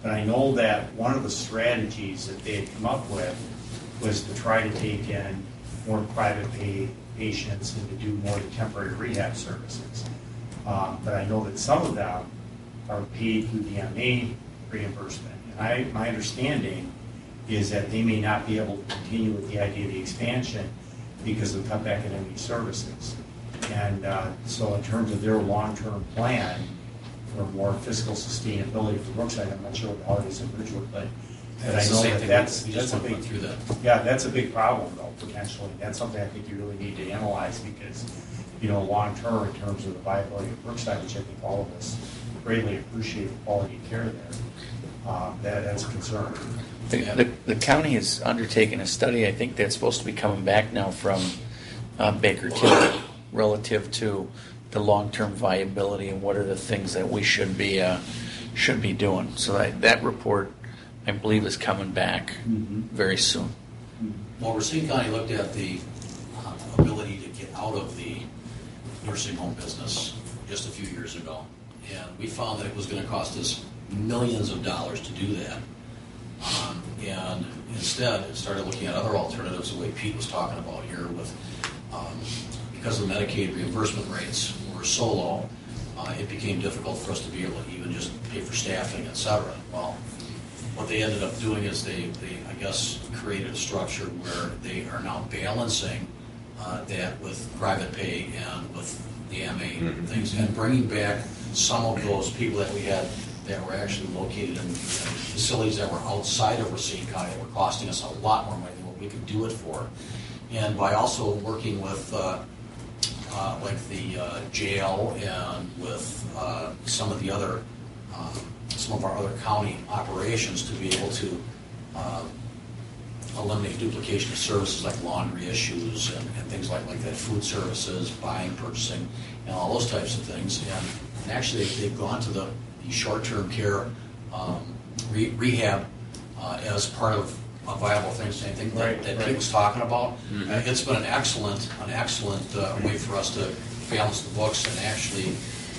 But I know that one of the strategies that they had come up with was to try to take in more private pay patients and to do more of the temporary rehab services. Um, but I know that some of them are paid through the M A reimbursement. And I, my understanding is that they may not be able to continue with the idea of the expansion because of cutback in M A services. And uh, so in terms of their long-term plan for more fiscal sustainability for Brookside, I'm not sure how it is in Ridgewood, but, but I It's the know same that thing. that's, We that's just a went big, through that. yeah, that's a big problem though, potentially. That's something I think you really need to analyze because, you know, long-term in terms of the viability of Brookside, which I think all of us greatly appreciate the quality of care there, um, that, that's a concern. The, the, the county has undertaken a study, I think that's supposed to be coming back now from uh, Baker Tilly, relative to the long-term viability and what are the things that we should be uh, should be doing. So that, that report, I believe, is coming back Mm-hmm. very soon. Well, Racine County looked at the uh, ability to get out of the nursing home business just a few years ago, and we found that it was going to cost us millions of dollars to do that. Um, and instead, started looking at other alternatives, the way Pete was talking about here, with um, because the Medicaid reimbursement rates were so low, uh, it became difficult for us to be able to even just pay for staffing, et cetera. Well, what they ended up doing is they, they I guess, created a structure where they are now balancing uh, that with private pay and with the M A Mm-hmm. things, and bringing back some of those people that we had that were actually located in facilities that were outside of Racine County that were costing us a lot more money than what we could do it for. And by also working with uh, uh, like the uh, jail and with uh, some of the other, uh, some of our other county operations to be able to uh, eliminate duplication of services like laundry issues and, and things like, like that, food services, buying, purchasing, and all those types of things. And, and actually they've gone to the, the short-term care um, re- rehab uh, as part of a viable thing, same thing that, Right, that right. Pete was talking about. Mhm. Uh, it's been an excellent, an excellent uh, way for us to balance the books, and actually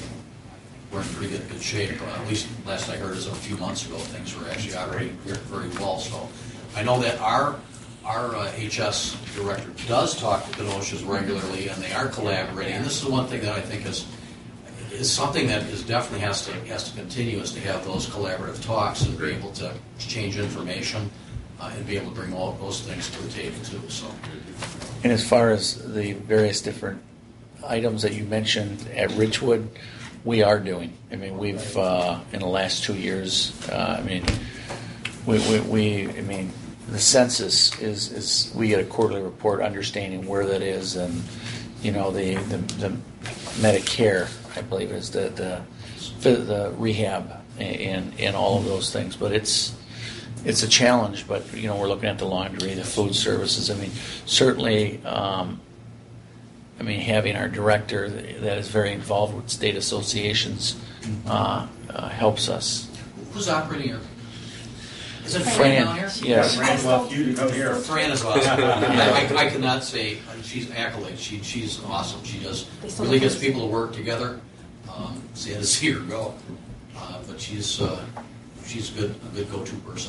we're in pretty good, good shape. Uh, at least last I heard is a few months ago, things were actually operating very, very well. So I know that our our uh, H S director does talk to Kenosha's regularly, and they are collaborating. And this is one thing that I think is is something that is definitely has to has to continue, is to have those collaborative talks and be able to exchange information uh, and be able to bring all of those things to the table too. So And as far as the various different items that you mentioned at Ridgewood, we are doing. I mean, we've uh, in the last two years. Uh, I mean, we, we, we. I mean, the census is is we get a quarterly report understanding where that is, and you know the the, the Medicare, I believe, is the the the rehab and and all of those things. But it's it's a challenge. But you know, we're looking at the laundry, the food services. I mean, certainly. Um, I mean, having our director that is very involved with state associations uh, uh, helps us. who's operating here? Is it Fran, Fran down here? yes. Fran left you to come here. Fran is awesome. I, I, I cannot say she's accolade. She she's awesome. She does really gets people to work together. Um, sad to see her go, uh, but she's uh, she's a good a good go-to person.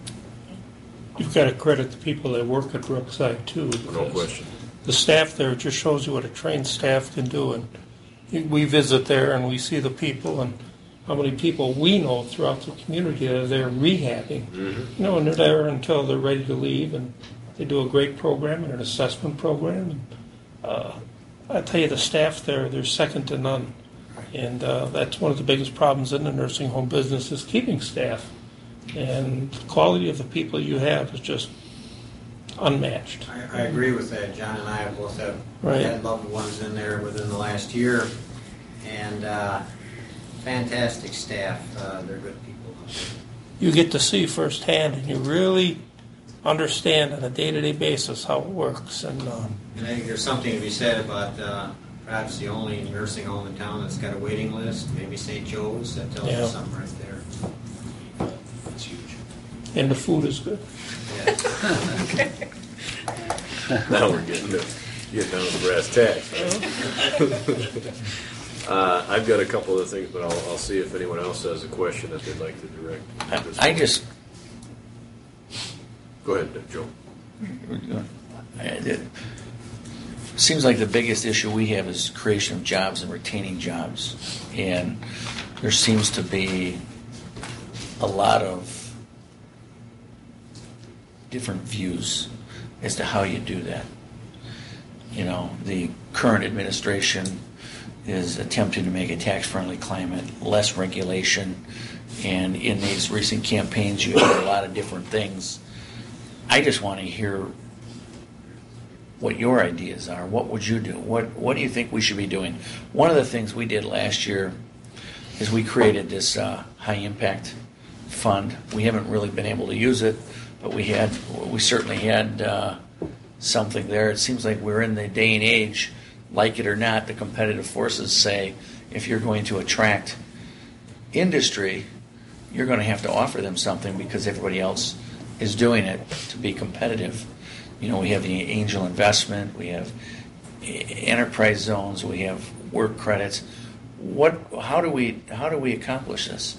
You've got to credit the people that work at Brookside too. No because question. The staff there just shows you what a trained staff can do. And we visit there and we see the people and how many people we know throughout the community that are there rehabbing. Mm-hmm. You know, and they're there until they're ready to leave, and they do a great program and an assessment program. And uh, I tell you, the staff there, they're second to none. And uh, that's one of the biggest problems in the nursing home business is keeping staff. And the quality of the people you have is just unmatched. I, I agree with that. John and I both have Right. had loved ones in there within the last year, and uh, fantastic staff. Uh, they're good people. You get to see firsthand, and you really understand on a day-to-day basis how it works. And uh, And I think there's something to be said about uh, perhaps the only nursing home in town that's got a waiting list. Maybe Saint Joe's. That tells Yeah. you something right there. That's huge. and the food is good. Yes. Now we're getting to, getting down to brass tacks. Uh, I've got a couple of things, but I'll, I'll see if anyone else has a question that they'd like to direct. at this I, I point. just, Go ahead, Joe. it seems like the biggest issue we have is creation of jobs and retaining jobs. And there seems to be a lot of different views as to how you do that. You know, the current administration is attempting to make a tax-friendly climate, less regulation, and in these recent campaigns you hear a lot of different things. I just want to hear what your ideas are. What would you do? What What do you think we should be doing? One of the things we did last year is we created this uh, high-impact fund. We haven't really been able to use it, but we had we certainly had uh, something there. It seems like we're in the day and age, like it or not, the competitive forces say if you're going to attract industry, you're going to have to offer them something because everybody else is doing it to be competitive. You know, we have the angel investment, we have enterprise zones, we have work credits. What? How do we? How do we accomplish this?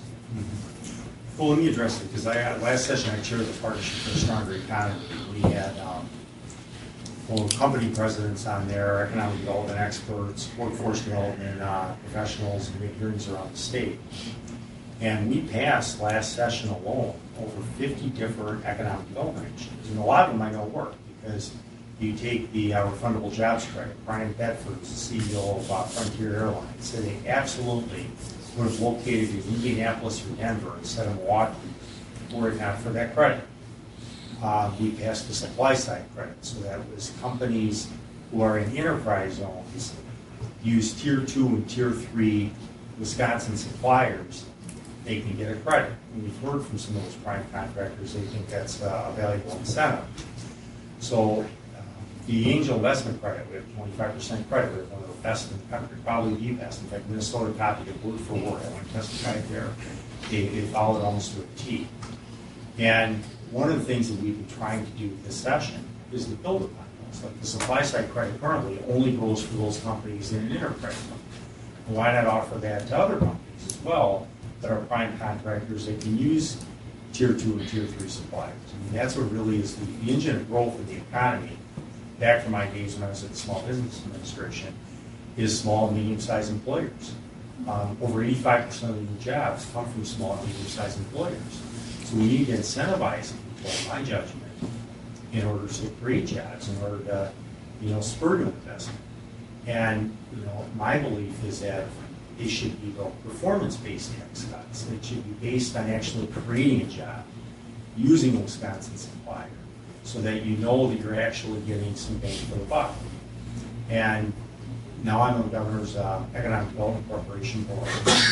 Well, let me address it, because I, last session I chaired the Partnership for a Stronger Economy. We had um, well, company presidents on there, economic development experts, workforce development uh, professionals, and we had hearings around the state. And we passed last session alone over fifty different economic development initiatives. And a lot of them I know work, because you take the uh, refundable jobs credit. Brian Bedford is the C E O of uh, Frontier Airlines, said they absolutely would have located in Indianapolis or Denver instead of Milwaukee were it not for that credit. Uh, we passed the supply side credit, so that was companies who are in enterprise zones use tier two and tier three Wisconsin suppliers. They can get a credit. And we've heard from some of those prime contractors, they think that's uh, a valuable incentive. So uh, the angel investment credit, we have twenty-five percent credit. We have one of the best in the country, probably the best. In fact, Minnesota copied it word for word. I went and testified there. They, they followed almost to a T. And one of the things that we've been trying to do this session is to build upon those. Like the supply side credit currently only goes for those companies in an enterprise zone. Why not offer that to other companies as well that are prime contractors that can use tier two and tier three suppliers? I mean, that's what really is the, the engine of growth of the economy. Back from my days when I was at the Small Business Administration, is small and medium-sized employers. Um, over eighty-five percent of the new jobs come from small and medium-sized employers. So we need to incentivize people, in my judgment, in order to create jobs, in order to, you know, spur new investment. And, you know, my belief is that it should be the performance-based tax cuts. It should be based on actually creating a job, using a Wisconsin supplier, so that you know that you're actually getting some bang for the buck. And now I'm on the Governor's uh, Economic Development Corporation board,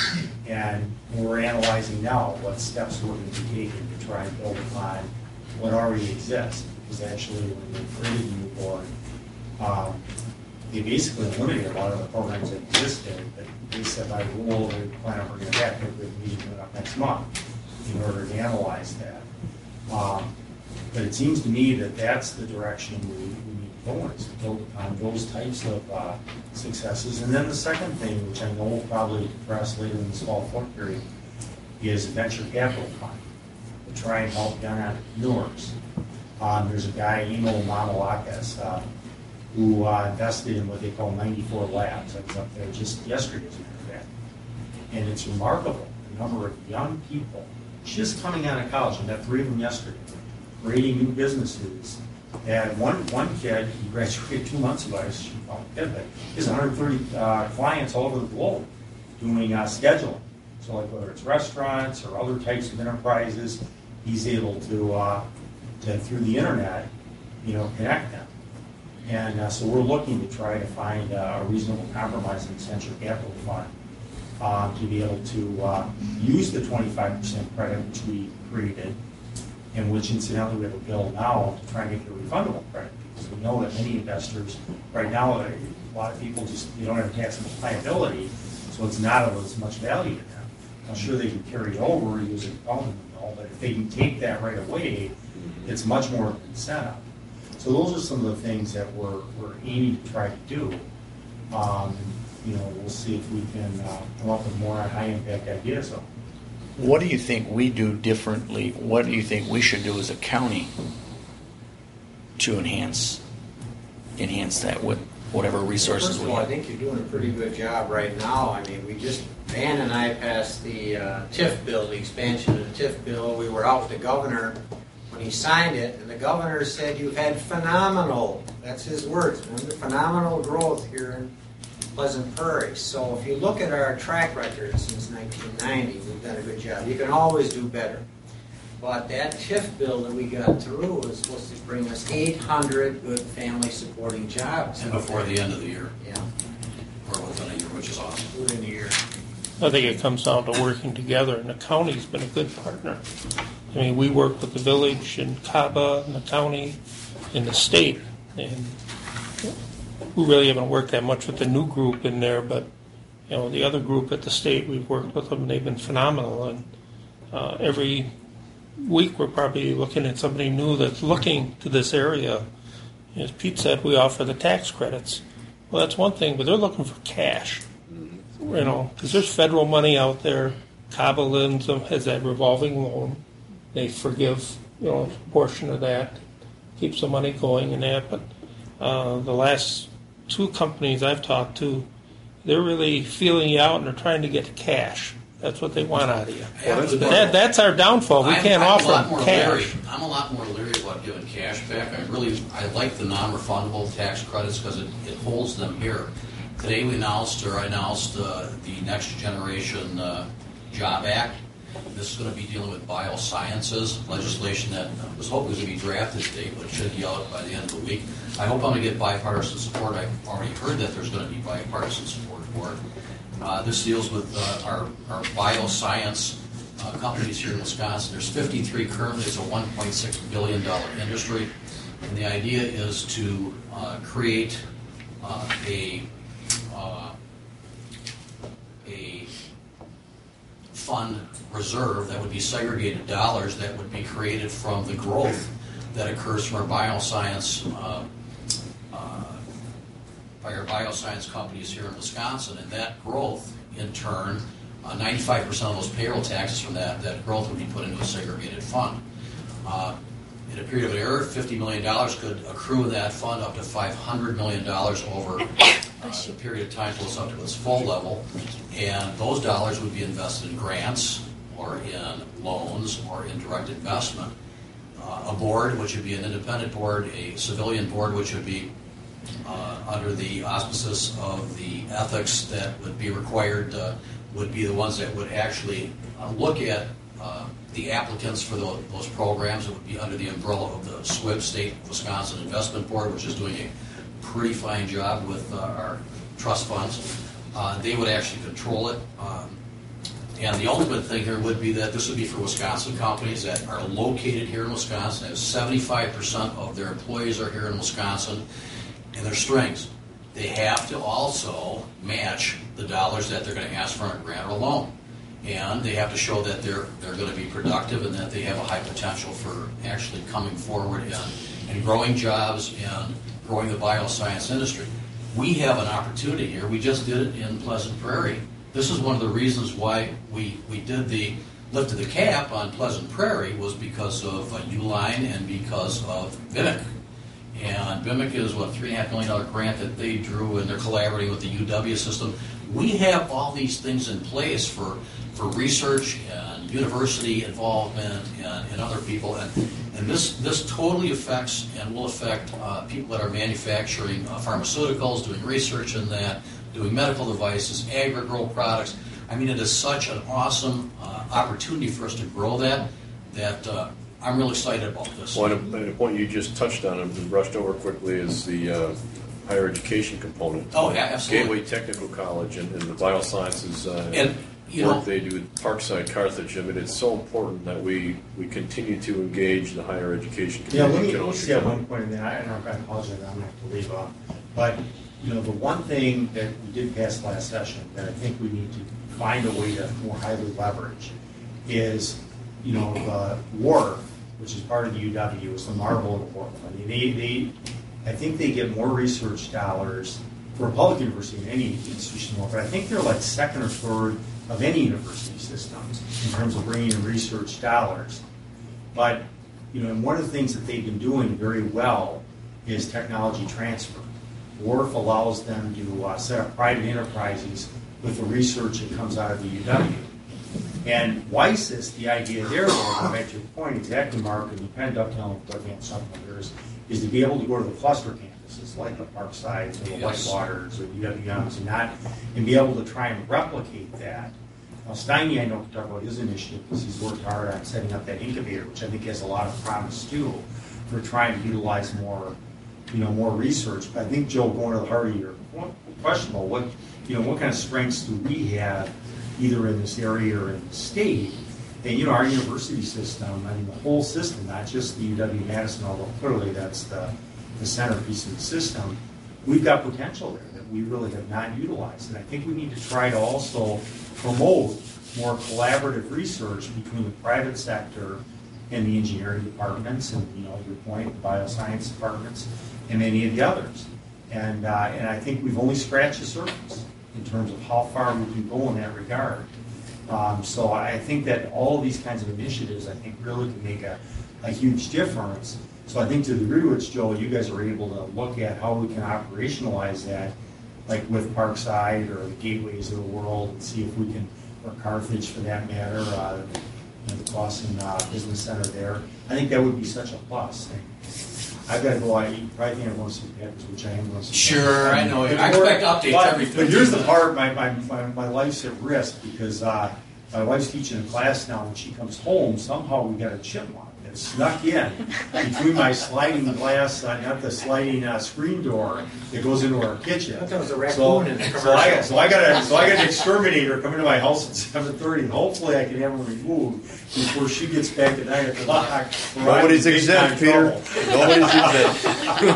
and we're analyzing now what steps we're going to be taking to try and build upon what already exists. Because actually, when they created the new board, um, they basically eliminated a lot of the programs that existed, but they said by rule they plan on bringing it back. We're going to be meeting up next month in order to analyze that. Um, but it seems to me that that's the direction we, we need to go in, is to build upon those types of uh, successes. And then the second thing, which I know will probably press later in this fall floor period, is venture capital fund to try and help young entrepreneurs. Um, there's a guy, Emil Mamalakis, uh, who uh, invested in what they call ninety-four labs. I was up there just yesterday, as a matter of fact. And it's remarkable, the number of young people just coming out of college. I met three of them yesterday, creating new businesses. And one one kid, he graduated two months ago, I shouldn't call him a kid, but he has one hundred thirty uh, clients all over the globe doing uh, scheduling. So like whether it's restaurants or other types of enterprises, he's able to, uh, to through the internet, you know, connect them. And uh, so we're looking to try to find uh, a reasonable compromise in the venture capital fund um, to be able to uh, use the twenty-five percent credit which we created, and which incidentally we have a bill now to try and make it a refundable credit, because we know that many investors right now, a lot of people just, you don't have taxable liability, so it's not of as much value to them. I'm sure they can carry it over using phone, but if they can take that right away, it's much more of an incentive. So those are some of the things that we're, we're aiming to try to do. Um, you know, we'll see if we can uh, come up with more high-impact ideas. So, What do you think we do differently? What do you think we should do as a county to enhance enhance that with whatever resources First of we all, I have? think you're doing a pretty good job right now. I mean, we just, Van and I passed the uh, TIF bill, the expansion of the TIF bill. We were out with the governor when he signed it, and the governor said, "You've had phenomenal," that's his words, remember, phenomenal growth here in Pleasant Prairie. So if you look at our track record since nineteen ninety, we've done a good job. You can always do better. But that TIF bill that we got through was supposed to bring us eight hundred good family supporting jobs. And before the end of the year, Yeah, or within a year, which is awesome. within a year. I think it comes down to working together, and the county's been a good partner. I mean, we work with the village and C A B A and the county and the state, and we really haven't worked that much with the new group in there, but, you know, the other group at the state, we've worked with them, and they've been phenomenal, and uh, every week we're probably looking at somebody new that's looking to this area. As Pete said, we offer the tax credits. Well, that's one thing, but they're looking for cash. You know, because there's federal money out there. C A B A lends them, has that revolving loan. They forgive, you know, a portion of that, keeps the money going and that. But uh, the last two companies I've talked to, they're really feeling you out and they're trying to get cash. That's what they want out of you. Well, that's But that, that's our downfall. We I'm- can't I'm a offer lot more them leery. cash. I'm a lot more leery about giving cash back. I really, I like the non-refundable tax credits because it, it holds them here. Today we announced, or I announced, uh, the Next Generation uh, Job Act. This is going to be dealing with biosciences, legislation that was hoping to be drafted today, but should be out by the end of the week. I hope I'm going to get bipartisan support. I've already heard that there's going to be bipartisan support for it. Uh, this deals with uh, our, our bioscience uh, companies here in Wisconsin. There's fifty-three currently. It's a one point six billion dollars industry. And the idea is to uh, create uh, a, uh, a fund reserve that would be segregated dollars that would be created from the growth that occurs from our bioscience uh, uh, by our bioscience companies here in Wisconsin, and that growth, in turn, uh, ninety-five percent of those payroll taxes from that, that growth would be put into a segregated fund. Uh, in a period of error, fifty million dollars could accrue in that fund up to five hundred million dollars over uh, the period of time till it's up to its full level, and those dollars would be invested in grants or in loans or in direct investment. Uh, a board, which would be an independent board, a civilian board, which would be Uh, under the auspices of the ethics that would be required, uh, would be the ones that would actually uh, look at uh, the applicants for the, those programs. It would be under the umbrella of the S W I B, State Wisconsin Investment Board, which is doing a pretty fine job with uh, our trust funds. Uh, they would actually control it. Um, and the ultimate thing here would be that this would be for Wisconsin companies that are located here in Wisconsin. As seventy-five percent of their employees are here in Wisconsin. And their strings. They have to also match the dollars that they're going to ask for a grant or a loan. And they have to show that they're they're going to be productive and that they have a high potential for actually coming forward and, and growing jobs and growing the bioscience industry. We have an opportunity here. We just did it in Pleasant Prairie. This is one of the reasons why we, we did the lifted the cap on Pleasant Prairie was because of uh, Uline and because of B I M C. And B I M C is, what, three and a half million dollar grant that they drew, and they're collaborating with the U W system. We have all these things in place for, for research and university involvement and, and other people. And, and this, this totally affects and will affect uh, people that are manufacturing uh, pharmaceuticals, doing research in that, doing medical devices, agri-grow products. I mean, it is such an awesome uh, opportunity for us to grow that, that uh, I'm really excited about this. Well, and a, and a point you just touched on and brushed over quickly is the uh, higher education component. Oh, yeah, absolutely. Gateway Technical College and, and the biosciences uh, And, you work know, they do at Parkside, Carthage. I mean, it's so important that we, we continue to engage the higher education Yeah, community. let me, You know, let's see at one point, and then I, and I apologize, I'm going to have to leave off. But, you know, the one thing that we did pass last session that I think we need to find a way to more highly leverage is, you know, the WARF, which is part of the U W, is the marvel of the world. I mean, they, they, I think they get more research dollars for a public university in any institution, but I think they're like second or third of any university systems in terms of bringing in research dollars. But, you know, and one of the things that they've been doing very well is technology transfer. W R F allows them to uh, set up private enterprises with the research that comes out of the U W. And WISIS, the idea there, going back to your point, exactly, Mark, and you kind of dovetail and plug in something of yours, is to be able to go to the cluster campuses like the Parkside, or the Yes. Whitewaters, or the U W Ms, and not, and be able to try and replicate that. Now, Steiny, I know, can talk about his initiative because he's worked hard on setting up that incubator, which I think has a lot of promise too, for trying to utilize more, you know, more research. But I think, Joe, going to the heart of your question about what, you know, what kind of strengths do we have, either in this area or in the state? And, you know, our university system, I mean, the whole system, not just the U W-Madison, although clearly that's the, the centerpiece of the system, we've got potential there that we really have not utilized. And I think we need to try to also promote more collaborative research between the private sector and the engineering departments and, you know, your point, the bioscience departments, and any of the others. And, uh, and I think we've only scratched the surface in terms of how far we can go in that regard. Um, so I think that all of these kinds of initiatives, I think, really can make a, a huge difference. So I think to the degree which, Joe, you guys are able to look at how we can operationalize that, like with Parkside or the Gateways of the world, and see if we can, or Carthage for that matter, uh, you know, the Boston uh, Business Center there. I think that would be such a plus. And I've got to go. I you probably think I'm going to see Packers, which I am going to see. Sure, I know. I expect updates but, every But here's the minutes. part, my, my, my, my life's at risk because uh, my wife's teaching a class now. When she comes home, somehow we got a chipmunk that snuck in between my sliding glass, uh, not the sliding uh, screen door that goes into our kitchen. I thought it was a raccoon So, in the so I, commercial. so I got a, so I got an exterminator coming to my house at seven thirty, and hopefully I can have him removed before she gets back at nine o'clock. Nobody's exempt, Peter. Nobody's exempt.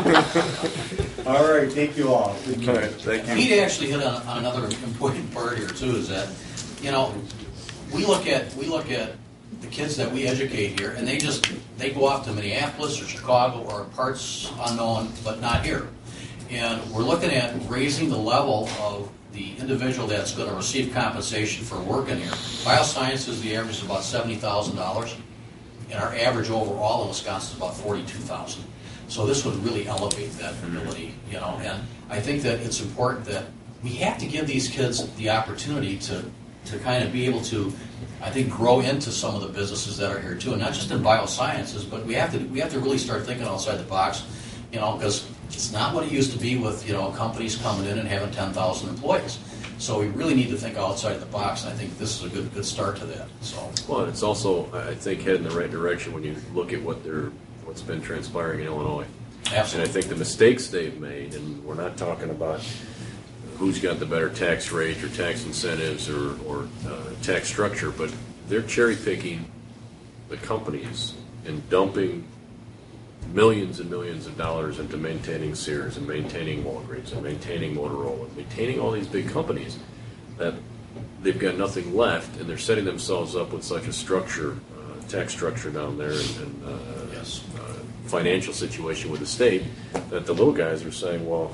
All right, thank you all. Good All right, thank you. Pete actually hit on, on another important part here too, is that, you know, we look at, we look at the kids that we educate here, and they just, they go off to Minneapolis or Chicago or parts unknown, but not here. And we're looking at raising the level of the individual that's going to receive compensation for working here. Biosciences, the average is about seventy thousand dollars, and our average overall in Wisconsin is about forty-two thousand dollars. So this would really elevate that ability, you know, and I think that it's important that we have to give these kids the opportunity to, to kind of be able to, I think, grow into some of the businesses that are here too, and not just in biosciences, but we have to we have to really start thinking outside the box, you know, because it's not what it used to be with, you know, companies coming in and having ten thousand employees. So we really need to think outside the box, and I think this is a good good start to that. So Well, it's also, I think, heading in the right direction when you look at what they're, what's been transpiring in Illinois. And I absolutely. think the mistakes they've made, and we're not talking about who's got the better tax rate or tax incentives or, or uh, tax structure, but they're cherry picking the companies and dumping millions and millions of dollars into maintaining Sears and maintaining Walgreens and maintaining Motorola and maintaining all these big companies that they've got nothing left, and they're setting themselves up with such a structure, uh, tax structure down there, and, and uh, Yes. uh, financial situation with the state, that the little guys are saying, well,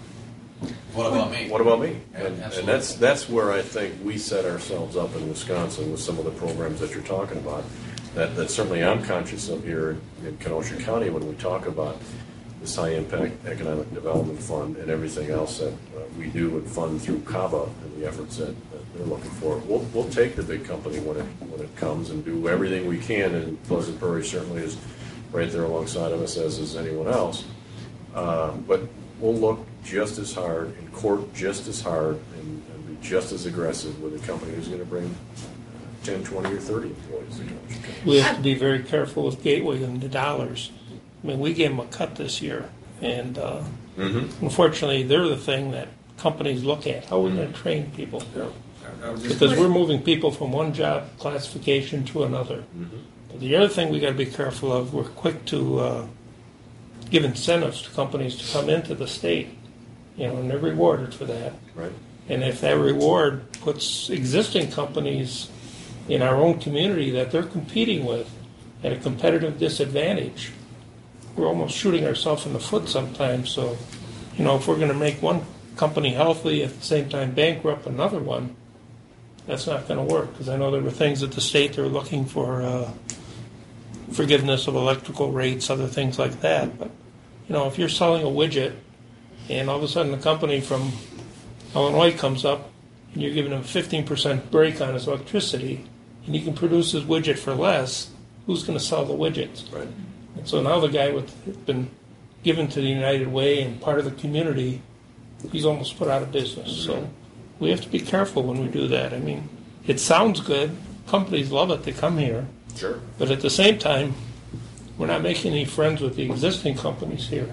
What about me? what about me? Yeah, And, and absolutely. that's that's where I think we set ourselves up in Wisconsin with some of the programs that you're talking about. That, that certainly I'm conscious of here in, in Kenosha County when we talk about this high impact economic development fund and everything else that uh, we do and fund through CABA and the efforts that, that they're looking for. We'll we'll take the big company when it when it comes and do everything we can. And Pleasant Prairie certainly is right there alongside of us, as is anyone else. Uh, but we'll look just as hard and court just as hard and, and be just as aggressive with a company who's going to bring ten, twenty, or thirty employees to Kenosha County. We have to be very careful with Gateway and the dollars. I mean, we gave them a cut this year, and uh, Mm-hmm. unfortunately, they're the thing that companies look at. How are we going to train people? Yeah. I was just- Because we're moving people from one job classification to another. Mm-hmm. But the other thing we got to be careful of, we're quick to uh, give incentives to companies to come into the state, you know, and they're rewarded for that. Right. And if that reward puts existing companies in our own community that they're competing with at a competitive disadvantage, we're almost shooting ourselves in the foot sometimes. So, you know, if we're going to make one company healthy, at the same time bankrupt another one, that's not going to work. Because I know there were things at the state they were looking for uh, forgiveness of electrical rates, other things like that. But, you know, if you're selling a widget and all of a sudden a company from Illinois comes up and you're giving him a fifteen percent break on his electricity and he can produce his widget for less, who's going to sell the widgets? Right. And so now the guy with been given to the United Way and part of the community, he's almost put out of business. So we have to be careful when we do that. I mean, it sounds good. Companies love it. They come here. Sure. But at the same time, we're not making any friends with the existing companies here.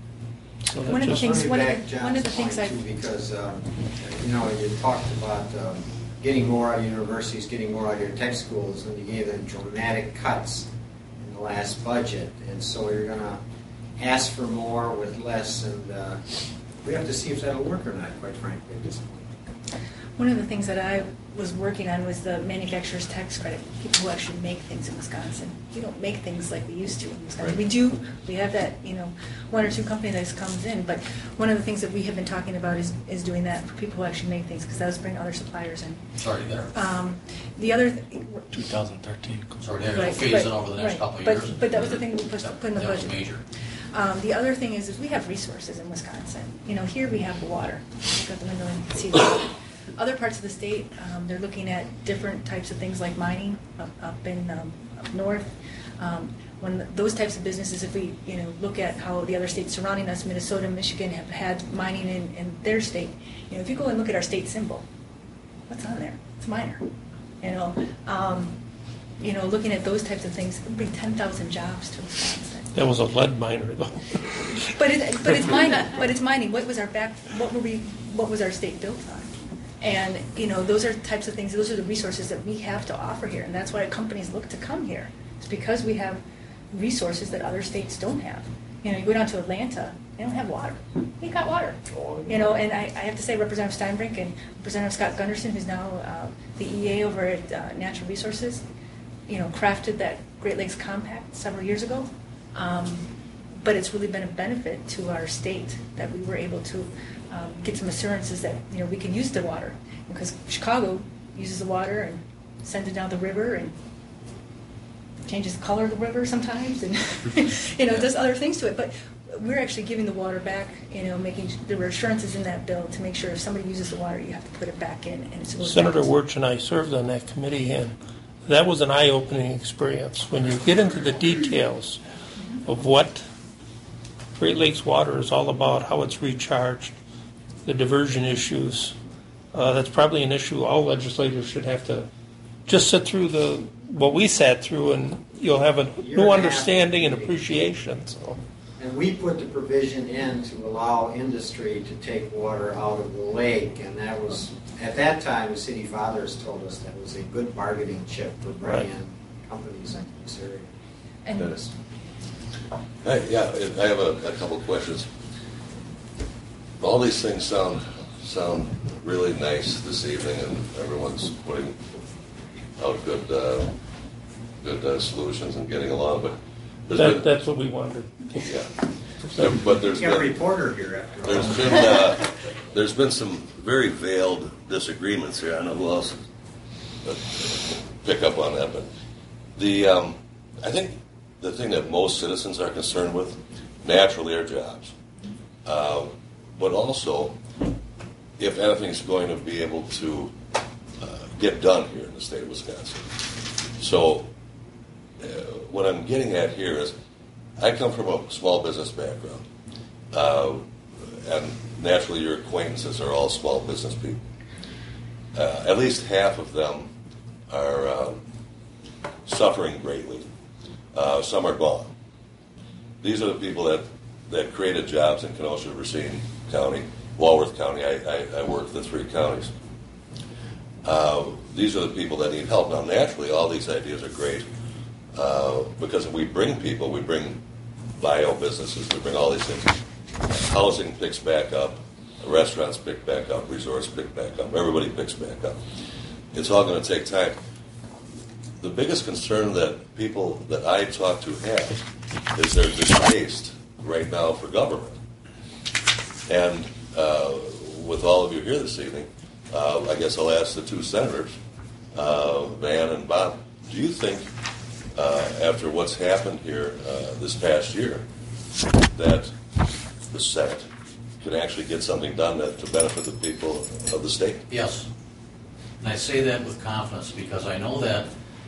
So One of the just, things- Let me one of back the- one of the John's things point, I- too, because, um, you know, you talked about um, getting more out of universities, getting more out of your tech schools, and you gave them dramatic cuts in the last budget. And so you're going to ask for more with less, and uh, we have to see if that'll work or not, quite frankly, at this point. One of the things that I was working on was the manufacturer's tax credit, people who actually make things in Wisconsin. We don't make things like we used to in Wisconsin. We do, we have that, you know, one or two company that comes in, but one of the things that we have been talking about is, is doing that for people who actually make things, because that was bringing other suppliers in. It's already there. Um, The other, th- twenty thirteen. It's already there. It'll Right, phase but- in over the next right, couple of but- years. but that was the thing we put- That- put in the that was budget. major. Um, the other thing is, is we have resources in Wisconsin. You know, here we have the water. Look out the window and you can see that. Other parts of the state, um, they're looking at different types of things like mining up, up in um, up north. Um, when those types of businesses, if we you know look at how the other states surrounding us, Minnesota and Michigan, have had mining in, in their state. You know, if you go and look at our state symbol, what's on there? It's miner. You know, um, you know, looking at those types of things, it would bring ten thousand jobs to Wisconsin. that was a lead miner, though. But it, but it's mining. But it's mining. What was our back? What were we? What was our state built on? And you know, those are types of things. Those are the resources that we have to offer here, and that's why companies look to come here. It's because we have resources that other states don't have. You know, you go down to Atlanta, they don't have water. We got water. You know, and I, I have to say, Representative Steinbrink and Representative Scott Gunderson, who's now uh, the E A over at uh, Natural Resources, you know, crafted that Great Lakes Compact several years ago. Um, but it's really been a benefit to our state that we were able to um, get some assurances that you know we can use the water, because Chicago uses the water and sends it down the river and changes the color of the river sometimes, and you know does other things to it. But we're actually giving the water back. You know, making there were assurances in that bill to make sure if somebody uses the water, you have to put it back in. And it's Senator Wirtz and I served on that committee, and that was an eye-opening experience. When you get into the details of what Great Lakes water is all about, how it's recharged, the diversion issues, uh, that's probably an issue all legislators should have to just sit through the what we sat through, and you'll have a Year new and a half understanding and meeting. appreciation. So. And we put the provision in to allow industry to take water out of the lake, and that was, at that time, the city fathers told us that was a good bargaining chip for bringing in companies into this area. And Dennis. Hi, yeah, I have a, a couple of questions. All these things sound sound really nice this evening, and everyone's putting out good uh, good uh, solutions and getting along. But there's That, been, that's what we wanted. yeah, Yeah, but there's We got a been reporter here after all. there's been uh, there's been some very veiled disagreements here. I don't know who else would pick up on that, but the um, I think the thing that most citizens are concerned with naturally are jobs, uh, but also if anything's going to be able to uh, get done here in the state of Wisconsin. So uh, what I'm getting at here is I come from a small business background, uh, and naturally your acquaintances are all small business people. Uh, at least half of them are uh, suffering greatly. Uh, some are gone. These are the people that, that created jobs in Kenosha, Racine County, Walworth County. I, I, I work the three counties. Uh, these are the people that need help. Now, naturally, all these ideas are great uh, because if we bring people, we bring bio businesses, we bring all these things. Housing picks back up, restaurants pick back up, resorts pick back up, everybody picks back up. It's all going to take time. The biggest concern that people that I talk to have is their distaste right now for government. And uh, with all of you here this evening, uh, I guess I'll ask the two senators, uh, Van and Bob, do you think, uh, after what's happened here uh, this past year, that the Senate can actually get something done that, to benefit the people of the state? Yes. And I say that with confidence because I know that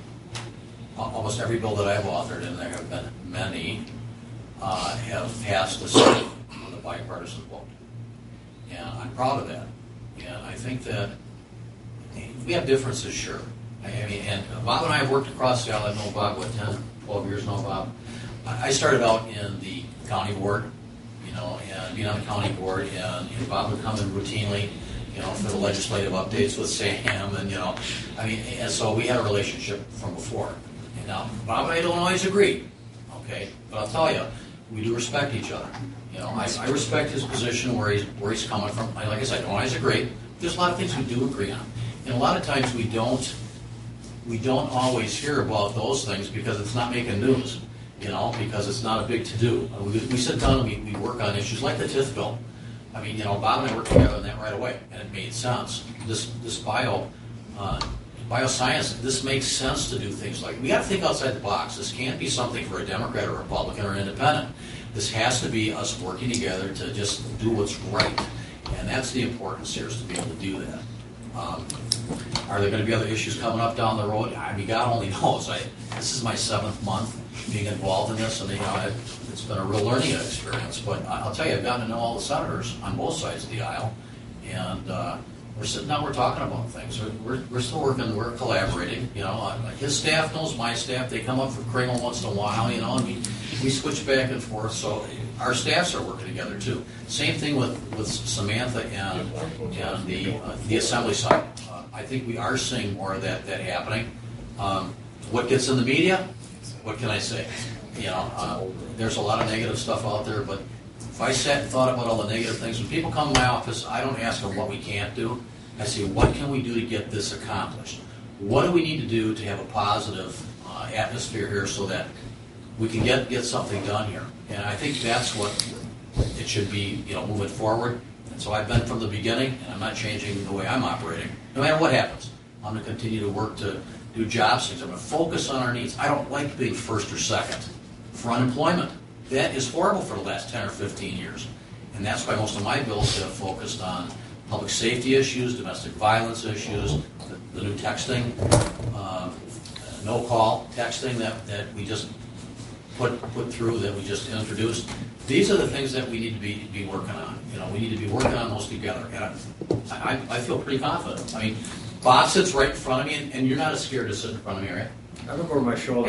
almost every bill that I've authored, and there have been many, uh, have passed the Senate with a bipartisan vote. And I'm proud of that. And I think that we have differences, sure. I mean, and Bob and I have worked across the aisle. I've known Bob, what, ten, twelve years now, Bob? I started out in the county board, you know, and being on the county board, and, and Bob would come in routinely, you know, for the legislative updates with Sam, and, you know, I mean, and so we had a relationship from before. And now, Bob and I don't always agree, okay? But I'll tell you, we do respect each other. You know, I, I respect his position, where he's where he's coming from. I, like I said, I don't always agree. There's a lot of things we do agree on, and a lot of times we don't. We don't always hear about those things because it's not making news. You know, because it's not a big to-do. We, we sit down and we, we work on issues like the T I F bill. I mean, you know, Bob and I worked together on that right away, and it made sense. This this bio. Uh, Bioscience, this makes sense to do things like, we got to think outside the box. This can't be something for a Democrat or Republican or independent. This has to be us working together to just do what's right. And that's the importance here, is to be able to do that. Um, are there going to be other issues coming up down the road? I mean, God only knows. I, this is my seventh month being involved in this, and you know, I, it's been a real learning experience. But I'll tell you, I've gotten to know all the senators on both sides of the aisle, and uh, we're sitting down, we're talking about things. We're, we're, we're still working, we're collaborating. You know, like his staff knows my staff. They come up for Kringle once in a while, you know, and we, we switch back and forth. So our staffs are working together too. Same thing with, with Samantha and, and the uh, the assembly side. Uh, I think we are seeing more of that, that happening. Um, what gets in the media? What can I say? You know, uh, there's a lot of negative stuff out there, but if I sat and thought about all the negative things, when people come to my office, I don't ask them what we can't do. I say, what can we do to get this accomplished? What do we need to do to have a positive uh, atmosphere here so that we can get, get something done here? And I think that's what it should be, you know, moving forward. And so I've been from the beginning, and I'm not changing the way I'm operating. No matter what happens, I'm going to continue to work to do job things. I'm going to focus on our needs. I don't like being first or second for unemployment. That is horrible for the last ten or fifteen years. And that's why most of my bills have focused on public safety issues, domestic violence issues, the, the new texting, uh, no-call texting that, that we just put put through, that we just introduced. These are the things that we need to be, be working on. You know, we need to be working on those together. And I, I, I feel pretty confident. I mean, Bob sits right in front of me, and, and you're not as scared to sit in front of me, right? I look over my shoulder.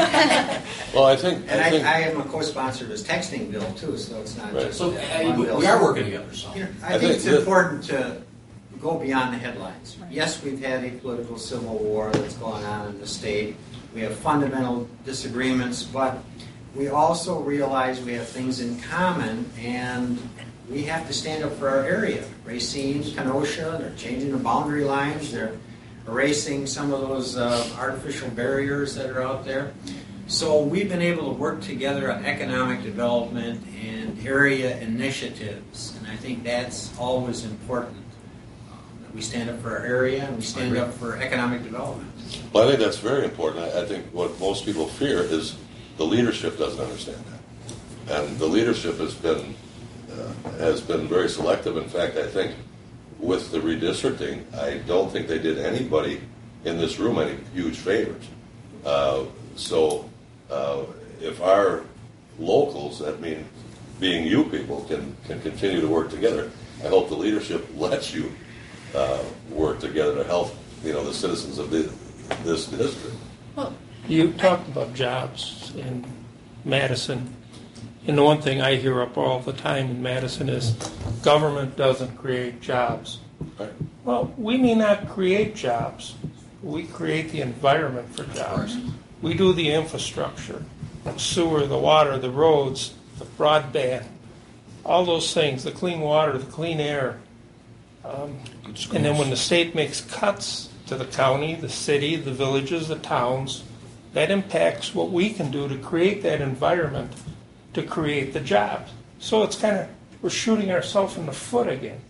Well, I think, And I I, think, I am a co-sponsor of this texting bill too, so it's not Right. just So uh, uh, one we, bill. we are working together. So You know, I, I think, think it's that- important to go beyond the headlines. Yes, we've had a political civil war that's going on in the state. We have fundamental disagreements, but we also realize we have things in common, and we have to stand up for our area. Racine, Kenosha, they're changing the boundary lines. They're erasing some of those uh, artificial barriers that are out there. So we've been able to work together on economic development and area initiatives, and I think that's always important. Um, that we stand up for our area and we stand up for economic development. well, I think that's very important. I, I think what most people fear is the leadership doesn't understand that. And the leadership has been uh, has been very selective. In fact, I think with the redistricting, I don't think they did anybody in this room any huge favors. Uh, so uh, if our locals, that means being you people, can, can continue to work together, I hope the leadership lets you uh, work together to help, you know, the citizens of the, this district. Well, You talked about jobs in Madison. And the one thing I hear up all the time in Madison is government doesn't create jobs. Right. Well, we may not create jobs. We create the environment for jobs. We do the infrastructure, the sewer, the water, the roads, the broadband, all those things, the clean water, the clean air. Um, and then when the state makes cuts to the county, the city, the villages, the towns, that impacts what we can do to create that environment, to create the jobs. So it's kind of, we're shooting ourselves in the foot again.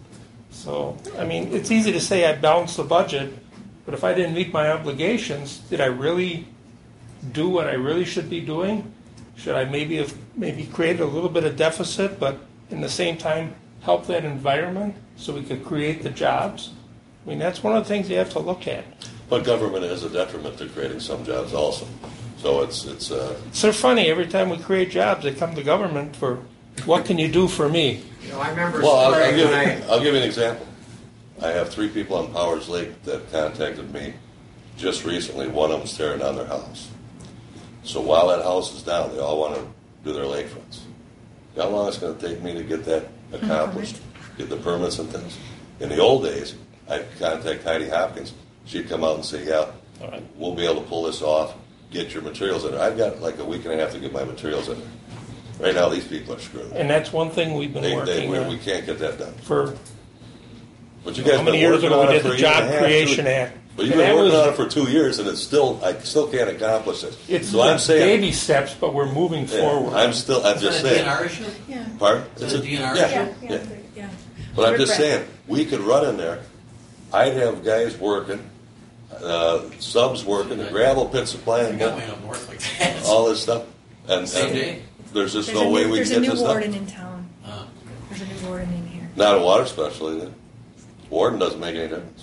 So, I mean, it's easy to say I balanced the budget, but if I didn't meet my obligations, did I really do what I really should be doing? Should I maybe have maybe created a little bit of deficit, but in the same time help that environment so we could create the jobs? I mean, that's one of the things you have to look at. But government is a detriment to creating some jobs also. So it's it's. Uh, It's so funny. Every time we create jobs, they come to government for, what can you do for me? You know, I remember well, I'll, I'll, when give, I, I'll give you an example. I have three people on Powers Lake that contacted me just recently. One of them's tearing down their house. So while that house is down, they all want to do their lakefronts. How long it's going to take me to get that accomplished, get the permits and things? In the old days, I'd contact Heidi Hopkins. She'd come out and say, yeah, right. We'll be able to pull this off, get your materials in there. I've got like a week and a half to get my materials in there. Right now, these people are screwed. And that's one thing we've been They, working they, we, on we can't get that done. for, But you guys how many been years working ago on we it did for the a year and Job a half, Creation too. Act. But you've And been that working was- on it for two years, and it's still, I still can't accomplish it. It's so I'm saying, baby steps, but we're moving yeah, forward. I'm still, I'm Is just that a D N saying. R issue? Yeah. Pardon? Is It's that a D N R yeah, issue? Yeah, yeah. yeah, yeah. But I'm just Riprap. saying, we could run in there. I'd have guys working, uh, subs working, the gravel pit I supplying, got mine up north like that. all this stuff. And, Same and day? there's just There's no a way new, we there's can a get new this warden done. in town. Uh, There's a new warden in here. Not a water specialist either. Warden doesn't make any difference.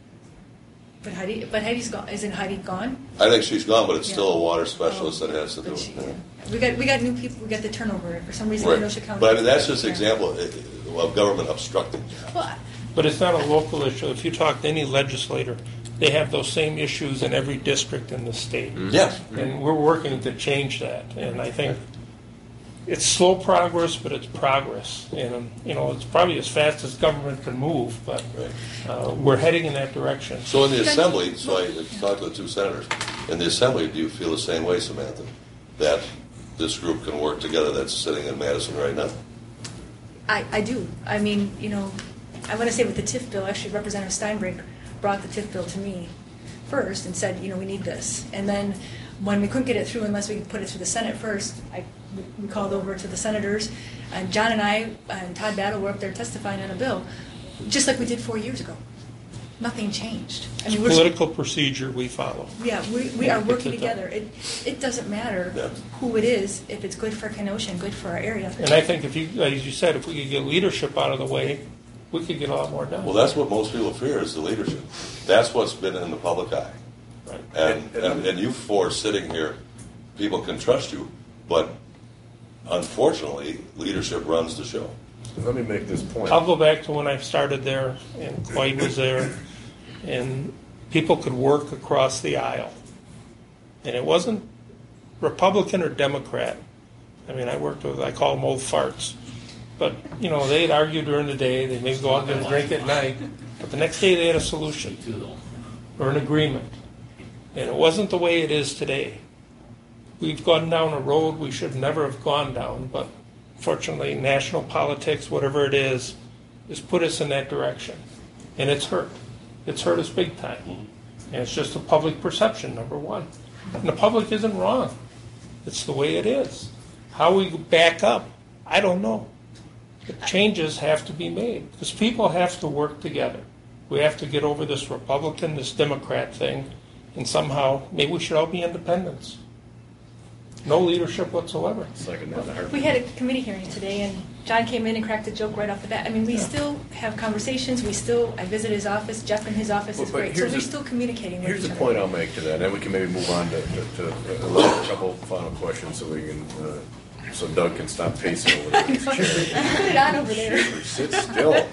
But Heidi, but Heidi's gone. Isn't Heidi gone? I think she's gone, but it's Yeah. still a water specialist Oh, that has to but do she- it. Yeah. We got we got new people. We got the turnover for some reason. Right. Kenosha County. But I mean, that's just an Yeah. example of government obstructing. Well, I- But it's not a local issue. If you talk to any legislator, they have those same issues in every district in the state. Yes. And we're working to change that. And I think it's slow progress, but it's progress. And, um, you know, it's probably as fast as government can move, but Right. uh, we're heading in that direction. So in the assembly, so I talked to the two senators. In the assembly, do you feel the same way, Samantha, that this group can work together that's sitting in Madison right now? I, I do. I mean, you know, I want to say with the TIF bill, actually Representative Steinbrink brought the TIF bill to me first and said, you know, we need this. And then when we couldn't get it through unless we could put it through the Senate first, I, we called over to the senators, and John and I and Todd Battle were up there testifying on a bill, just like we did four years ago. Nothing changed. I mean, we're Political procedure we follow. yeah, we, we are Get working it done. together. It it doesn't matter Yeah. who it is if it's good for Kenosha and good for our area. And I think if you, as you said, if we could get leadership out of the way, we could get a lot more done. Well, that's what most people fear is the leadership. That's what's been in the public eye. Right. And, and, and you four sitting here, people can trust you, but unfortunately, leadership runs the show. Let me make this point. I'll go back to when I started there, and Clyde was there, and people could work across the aisle. And it wasn't Republican or Democrat. I mean, I worked with, I call them old farts. But, you know, they'd argue during the day, they may go out and drink at night, but the next day they had a solution too, though. or an agreement. And it wasn't the way it is today. We've gone down a road we should never have gone down, but fortunately, national politics, whatever it is, has put us in that direction. And it's hurt. It's hurt us big time. And it's just a public perception, number one. And the public isn't wrong. It's the way it is. How we back up, I don't know. But changes have to be made because people have to work together. We have to get over this Republican, this Democrat thing, and somehow maybe we should all be independents. No leadership whatsoever. It's like another heart. We had a committee hearing today, and John came in and cracked a joke right off the bat. I mean, we still have conversations. We still, I visit his office. Jeff in his office is But- but great. So here's we're the- still communicating with Here's each the other. point I'll make to that, and then we can maybe move on to, to, to a couple final questions so we can, uh, so Doug can stop pacing over there. Put it on over there. Sit still.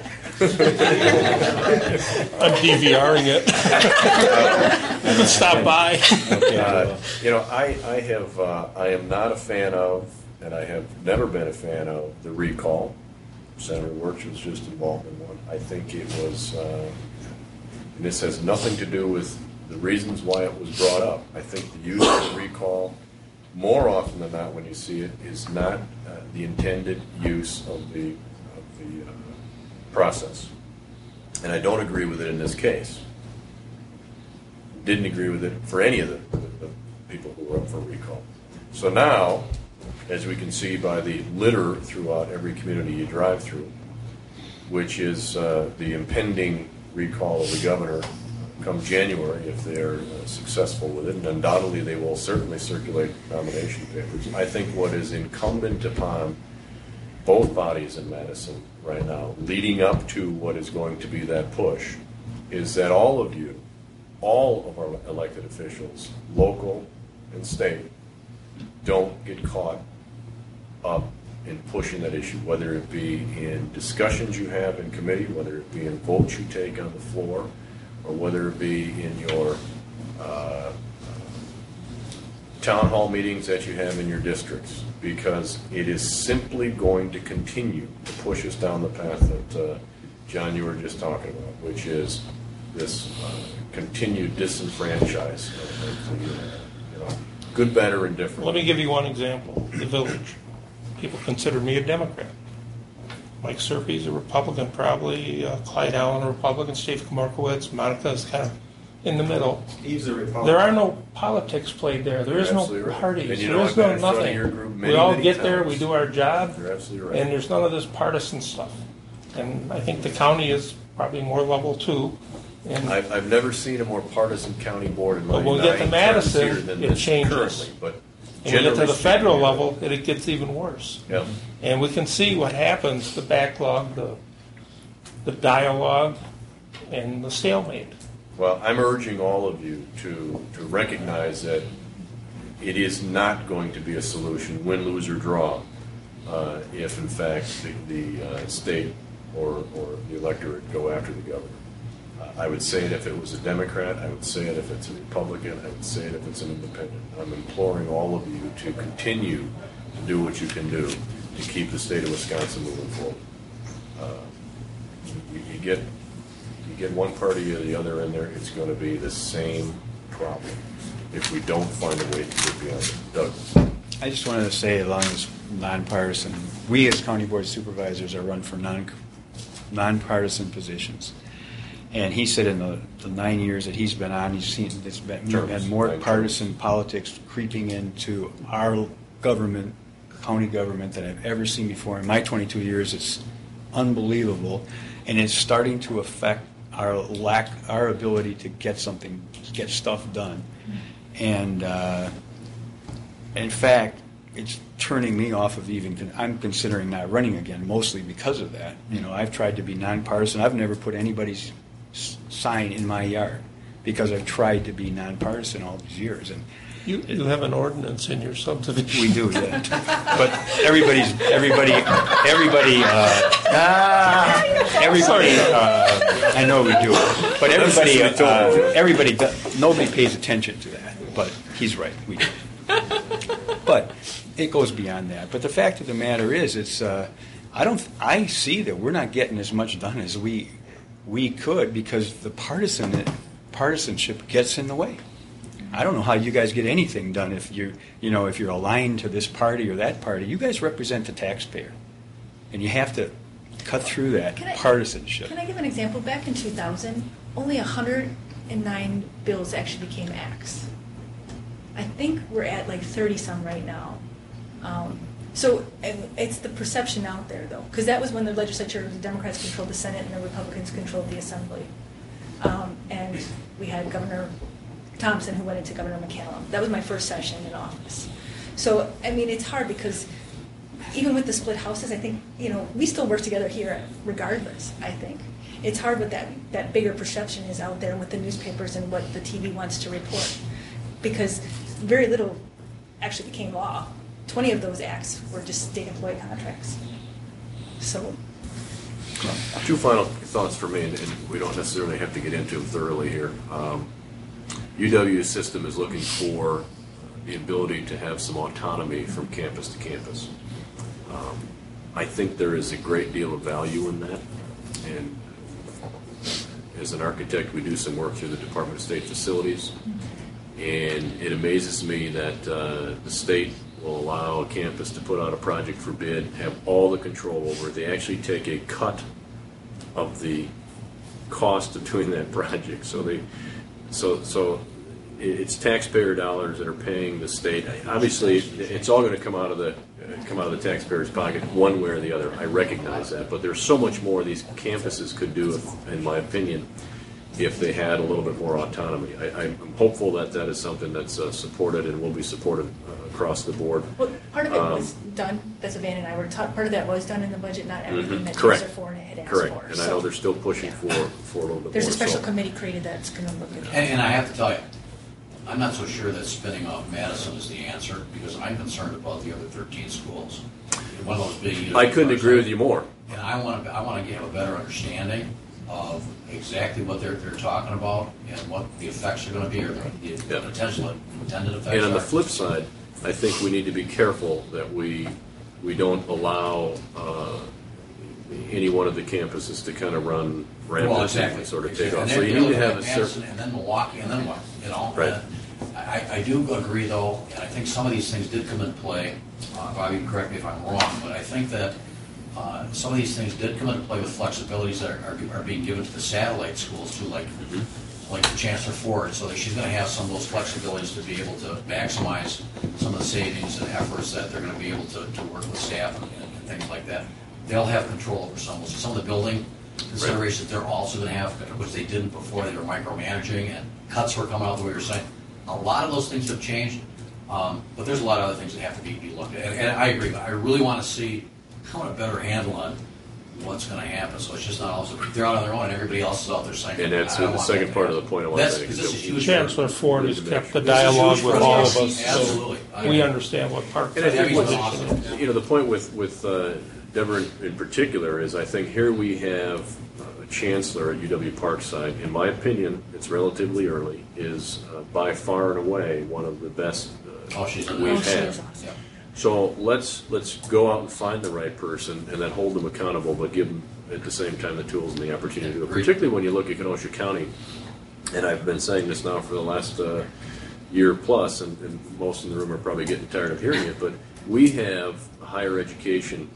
I'm DVRing it. You can stop by. Uh, you know, I, I have, uh, I am not a fan of, and I have never been a fan of the recall. Senator Wirtz was just involved in one. I think it was, uh, and this has nothing to do with the reasons why it was brought up. I think the use of the recall, more often than not, when you see it, is not uh, the intended use of the of the uh, process. And I don't agree with it in this case. Didn't agree with it for any of the, the, the people who were up for recall. So now, as we can see by the litter throughout every community you drive through, which is uh, the impending recall of the governor come January if they're uh, successful with it. And undoubtedly they will certainly circulate nomination papers. I think what is incumbent upon both bodies in Madison right now, leading up to what is going to be that push, is that all of you, all of our elected officials, local and state, don't get caught up in pushing that issue, whether it be in discussions you have in committee, whether it be in votes you take on the floor, or whether it be in your uh, town hall meetings that you have in your districts, because it is simply going to continue to push us down the path that uh, John, you were just talking about, which is this uh, continued disenfranchise of the, you know, good, better, and different. Let me give you one example. The Village. People consider me a Democrat. Mike Serpy's a Republican, probably. Uh, Clyde Allen, a Republican. Steve Markowitz. Monica's kind of in the middle. He's a Republican. There are no politics played there. There is no Absolutely right. parties. And you there know, is I've been no in front of nothing. your group many, we all many get there. times. We do our job. You're absolutely right. And there's none of this partisan stuff. And I think the county is probably more level too. And I've, I've never seen a more partisan county board in my But when we get to nine Madison, terms here than it this changes. currently, but when we get to generally the federal speaking, level, it, it gets even worse. Yep. And we can see what happens, the backlog, the, the dialogue, and the stalemate. Well, I'm urging all of you to, to recognize that it is not going to be a solution, win, lose, or draw, uh, if in fact the, the uh, state or, or the electorate go after the governor. Uh, I would say it if it was a Democrat. I would say it if it's a Republican. I would say it if it's an independent. I'm imploring all of you to continue to do what you can do to keep the state of Wisconsin moving forward. Uh, you, you get you get one party or the other in there, it's going to be the same problem if we don't find a way to get beyond it. Doug. I just wanted to say, along this nonpartisan, we as county board supervisors are run for non nonpartisan positions. And he said in the, the nine years that he's been on, he's seen it's been, Terms. been more Nine partisan politics creeping into our government, county government, than I've ever seen before. In my twenty-two years, it's unbelievable, and it's starting to affect our lack, our ability to get something, get stuff done. And uh, in fact, it's turning me off of even, con- I'm considering not running again, mostly because of that. You know, I've tried to be nonpartisan. I've never put anybody's s- sign in my yard because I've tried to be nonpartisan all these years. And You, you have an ordinance in your subdivision. we do, yeah. But everybody's, everybody, everybody, uh, everybody, uh, I know we do. But everybody, uh, everybody, do- nobody pays attention to that. But he's right, we do. But it goes beyond that. But the fact of the matter is, it's uh, I don't I see that we're not getting as much done as we we could because the partisan partisanship gets in the way. I don't know how you guys get anything done if you you know if you're aligned to this party or that party. You guys represent the taxpayer, and you have to cut through that Can I- partisanship. Can I give an example? Back in two thousand, only one hundred nine bills actually became acts. I think we're at like thirty-some right now. Um, so and it's the perception out there, though, because that was when the legislature, the Democrats controlled the Senate and the Republicans controlled the Assembly. Um, and we had Governor Thompson, who went into Governor McCallum. That was my first session in office. So, I mean, it's hard because even with the split houses, I think, you know, we still work together here regardless, I think. It's hard what that, that bigger perception is out there with the newspapers and what the T V wants to report. Because very little actually became law. twenty of those acts were just state employee contracts. So, Two final thoughts for me, and, and we don't necessarily have to get into them thoroughly here. Um, U W's system is looking for the ability to have some autonomy from campus to campus. Um, I think there is a great deal of value in that, and as an architect, we do some work through the Department of State Facilities, and it amazes me that uh, the state will allow a campus to put out a project for bid, have all the control over it. They actually take a cut of the cost of doing that project. So they, so so it's taxpayer dollars that are paying the state. Obviously, it's all going to come out of the come out of the taxpayer's pocket, one way or the other. I recognize that, but there's so much more these campuses could do, if, in my opinion, if they had a little bit more autonomy. I, I'm hopeful that that is something that's uh, supported and will be supported uh, across the board. Well, part of it Um, was done, that's what Van and I were taught, part of that was done in the budget, not everything Mhm. that Correct. Taser Four had asked Correct, for. and I So know they're still pushing for, for a little bit There's more. a special so- committee created that's gonna look at And, it. and I have to tell you, I'm not so sure that spinning off Madison is the answer, because I'm concerned about the other thirteen schools. One of those big. I couldn't agree with you more. And I want to, I want to have a better understanding of exactly what they're, they're talking about and what the effects are going to be, or the, the Yeah. potential intended effects And on the are. flip side, I think we need to be careful that we we don't allow uh, any one of the campuses to kind of run rampant Well, exactly. and sort of Exactly. take off. And So then, you you need know, to have a Madison, certain. and then Milwaukee, and then what? You know, Right. And I, I do agree, though, and I think some of these things did come into play. Uh, Bobby, correct me if I'm wrong, but I think that uh, some of these things did come into play with flexibilities that are, are, are being given to the satellite schools too, like like Chancellor Ford. So that she's going to have some of those flexibilities to be able to maximize some of the savings and efforts that they're going to be able to, to work with staff and, and things like that. They'll have control over some of those. Some of the building considerations they're also going to have, which they didn't before. They were micromanaging and cuts were coming out the way you were saying. A lot of those things have changed, um, but there's a lot of other things that have to be, be looked at. And, and I agree, but I really want to see, I want a better handle on what's going to happen. So it's just not also, they're out on their own and everybody else is out there saying. And that's I don't the want second that part to of the point I want That's- to make. because this is huge. Chancellor Ford has Need to kept make- the This is dialogue huge with for all us. of us, so Absolutely. I- we understand what Park And I think Everyone's position awesome. is. You know, the point with, with uh, Deborah in, in particular is I think here we have a chancellor at U W Parkside. In my opinion, it's relatively early, is uh, by far and away one of the best uh, Oh, she's we've Oh, she had. is awesome. Yeah. So let's let's go out and find the right person and then hold them accountable, but give them at the same time the tools and the opportunity to do it. Agreed. Particularly when you look at Kenosha County, and I've been saying this now for the last uh, year plus, and, and most in the room are probably getting tired of hearing it, but we have a higher education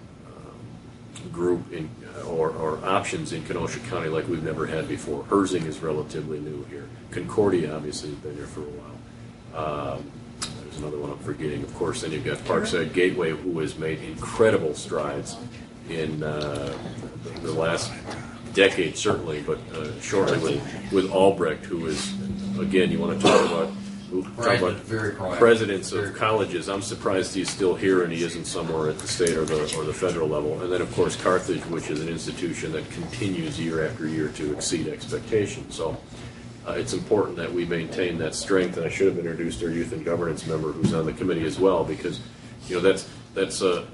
uh, group in, or, or options in Kenosha County like we've never had before. Herzing is relatively new here. Concordia obviously has been here for a while. Um, there's another one I'm forgetting. Of course, then you've got Parkside Gateway, who has made incredible strides in uh, the last decade, certainly, but uh, shortly with, with Albrecht, who is, again, you want to talk about, talk Right, about very proactive. presidents Very- of colleges. I'm surprised he's still here and he isn't somewhere at the state or the or the federal level. And then, of course, Carthage, which is an institution that continues year after year to exceed expectations. So uh, it's important that we maintain that strength. And I should have introduced our youth and governance member, who's on the committee as well, because you know that's that's a. Uh,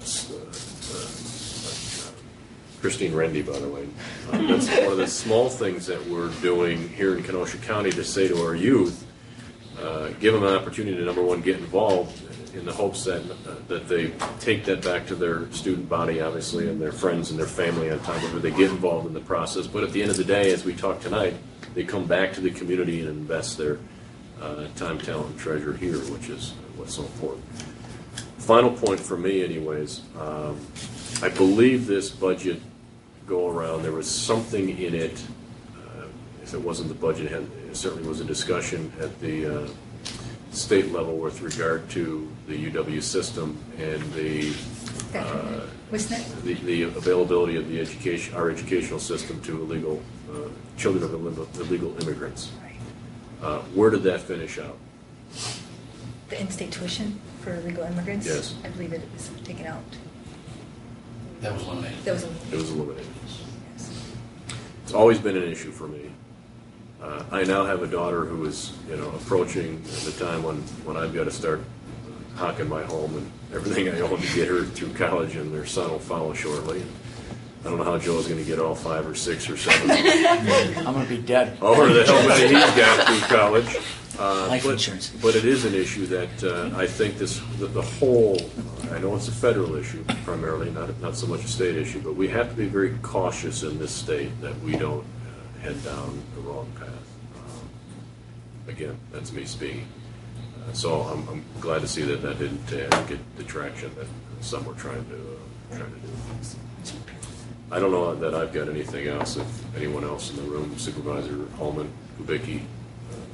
Christine Rendy, by the way. Uh, that's one of the small things that we're doing here in Kenosha County to say to our youth, uh, give them an opportunity to, number one, get involved in the hopes that uh, that they take that back to their student body, obviously, and their friends and their family on time, where they get involved in the process. But at the end of the day, as we talk tonight, they come back to the community and invest their uh, time, talent, and treasure here, which is what's so important. Final point for me, anyways, um, I believe this budget go around, there was something in it, uh, if it wasn't the budget, it, had, it certainly was a discussion at the uh, state level with regard to the U W system and the, uh, Wasn't it? the, the availability of the education, our educational system to illegal, uh, children of illegal, illegal immigrants. Uh, where did that finish out? The in-state tuition for illegal immigrants? Yes. I believe it was taken out. That was eliminated. That was It eliminated. was eliminated. Yes. It's always been an issue for me. Uh, I now have a daughter who is, you know, approaching the time when, when I've got to start hawking my home and everything I own to get her through college, and their son will follow shortly. I don't know how Joe's going to get all five or six or seven. I'm going to be dead. Over the hell many he's got through college. Uh, Life but, insurance. but it is an issue that uh, I think this the, the whole. I know it's a federal issue primarily, not not so much a state issue, but we have to be very cautious in this state that we don't uh, head down the wrong path. Um, again, that's me speaking. Uh, so I'm, I'm glad to see that that didn't uh, get the traction that some were trying to uh, trying to do. I don't know that I've got anything else. If anyone else in the room, Supervisor Holman, Kubicki, uh, under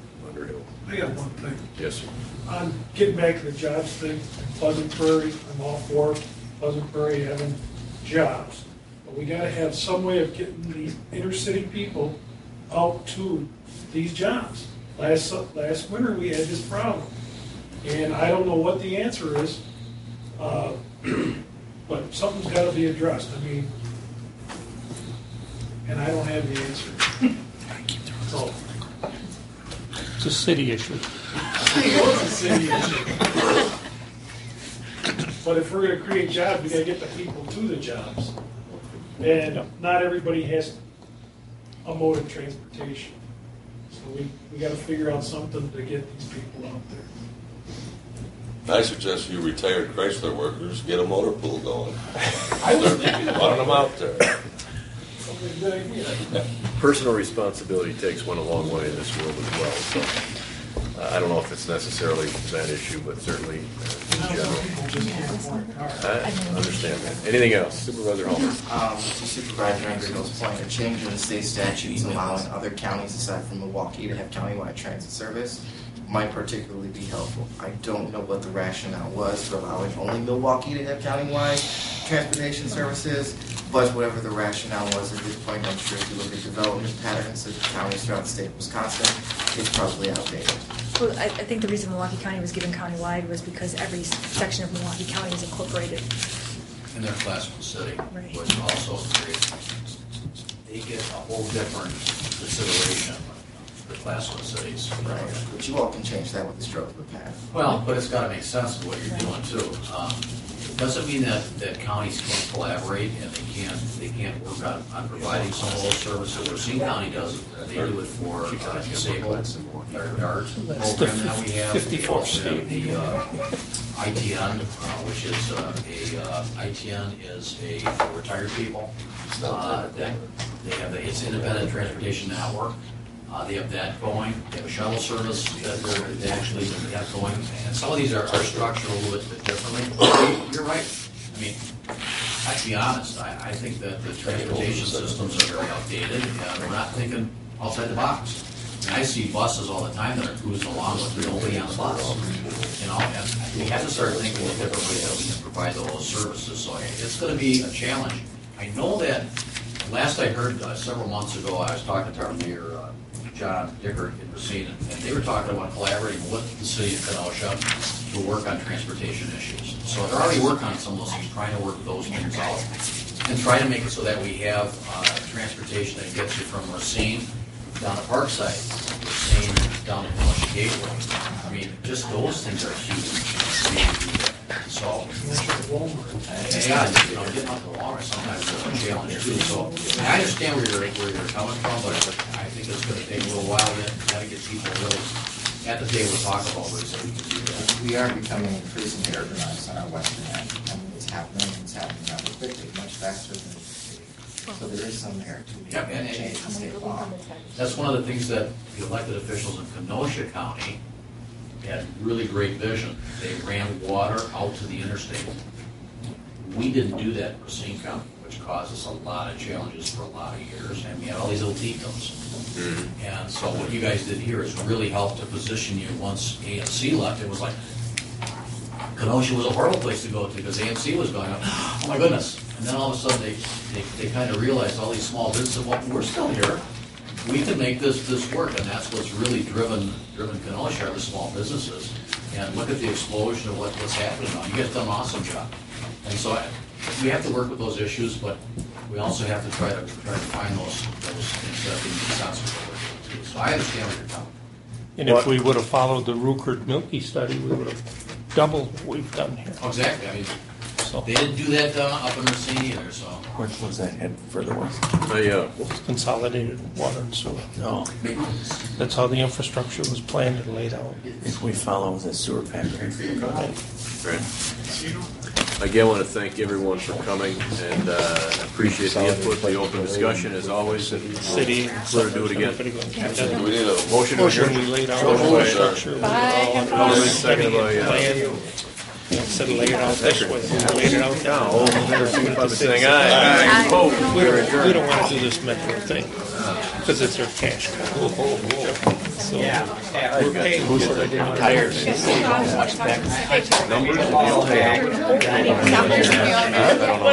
Hill. I got one thing. Yes, sir. On getting back to the jobs thing, Pleasant Prairie, I'm all for Pleasant Prairie having jobs. But we gotta have some way of getting these inner city people out to these jobs. Last, last winter, we had this problem. And I don't know what the answer is, uh, but something's gotta be addressed. I mean, and I don't have the answer. So, It's a city issue. it's a city issue. But if we're gonna create jobs, we gotta get the people to the jobs. And not everybody has a mode of transportation. So we, we gotta figure out something to get these people out there. I suggest you retired Chrysler workers get a motor pool going. I was thinking about Run them out there. Something good idea. Personal responsibility takes one a long way in this world as well. So uh, I don't know if it's necessarily that issue, but certainly uh, in general. People just want a car. I understand that. Anything else? Supervisor Homer. Um, to Supervisor Underhill's point, a change in the state statutes allowing other counties aside from Milwaukee to have countywide transit service might particularly be helpful. I don't know what the rationale was for allowing only Milwaukee to have countywide transportation services, but whatever the rationale was at this point, I'm sure if you look at development patterns of counties throughout the state of Wisconsin, it's probably outdated. Well, I, I think the reason Milwaukee County was given countywide was because every section of Milwaukee County is incorporated. And they're class one city, Right. which also creates, they get a whole different consideration for class one cities. Right. But you all can change that with the stroke of a pen. Well, but it's gotta make sense of what you're doing too. Um, Doesn't mean that, that counties can't collaborate and they can't, they can't work on, on providing some of those services. Racine County does it. They do it for uh, disabled, their guard program that we have. fifty-fourth We also have the uh, I T N, uh, which is uh, a, uh, I T N is a, for retired people. Uh, that, they have, the it's independent transportation network. Uh, they have that going. They have a shuttle service that they're, they actually have going. And some of these are, are structured a little bit differently. You're right. I mean, I have to be honest. I, I think that the transportation systems are very outdated and we're not thinking outside the box. I mean, I see buses all the time that are cruising along with nobody on the bus. You know, and we have to start thinking of different ways that we can provide those services. So it's going to be a challenge. I know that last I heard uh, several months ago, I was talking to our mayor, uh, John Dickert in Racine, and they were talking about collaborating with the city of Kenosha to work on transportation issues. So they're already working on some of those things, trying to work those things out, and try to make it so that we have uh, transportation that gets you from Racine down to Parkside, Racine down to Kenosha Gateway. I mean, just those things are huge. I mean, so, yeah, you know, getting out to Walmart sometimes is a challenge too. So, I understand where you're where you're coming from, but I think it's going to take a little while yet. Got to get people really at the table to talk about ways that we can do that. We are becoming increasingly urbanized on our western end. I mean, it's happening, it's happening rather quickly, much faster than it used to be. So there is some merit to Yep, and- and- change in state law. That's one of the things that the elected officials in Kenosha County had really great vision. They ran water out to the interstate. We didn't do that in Racine County, which caused us a lot of challenges for a lot of years, and we had all these little T-codes. Mm-hmm. And so what you guys did here is really help to position you. Once A M C left, it was like, Kenosha was a horrible place to go to because A M C was going up. Oh my goodness. And then all of a sudden they, they, they kind of realized all these small businesses, well, we're still here. We can make this, this work, and that's what's really driven driven Kenosha, are the small businesses. And look at the explosion of what, what's happening now. You guys done an awesome job. And so I, we have to work with those issues, but we also have to try to try to find those those things that make sense with what we're doing too. So I understand where you're coming. And if we would have followed the Ruckert Milky study, we would have doubled what we've done here. Oh, exactly. I mean, So they didn't do that uh, up in Racine either, so. Where was that head further west? I, uh, consolidated water and sewer. No, That's how the infrastructure was planned and laid out. if we follow the sewer pattern. Right. Again, I want to thank everyone for coming and uh, appreciate the input, the open discussion as always. And City. Clear to do it again. Do we need a Motion to Motion, adjourn. we laid out Motion the by, uh, structure. Bye. Seconded by, uh, Plan. You know, instead of laying it out this way, we laid it out that All way. those in favor, signify by saying Aye. aye. Opposed? We We are don't, we adjourned. don't want to do this metro thing, because it's our cash cow. So, we're paying for it. Numbers, we all have.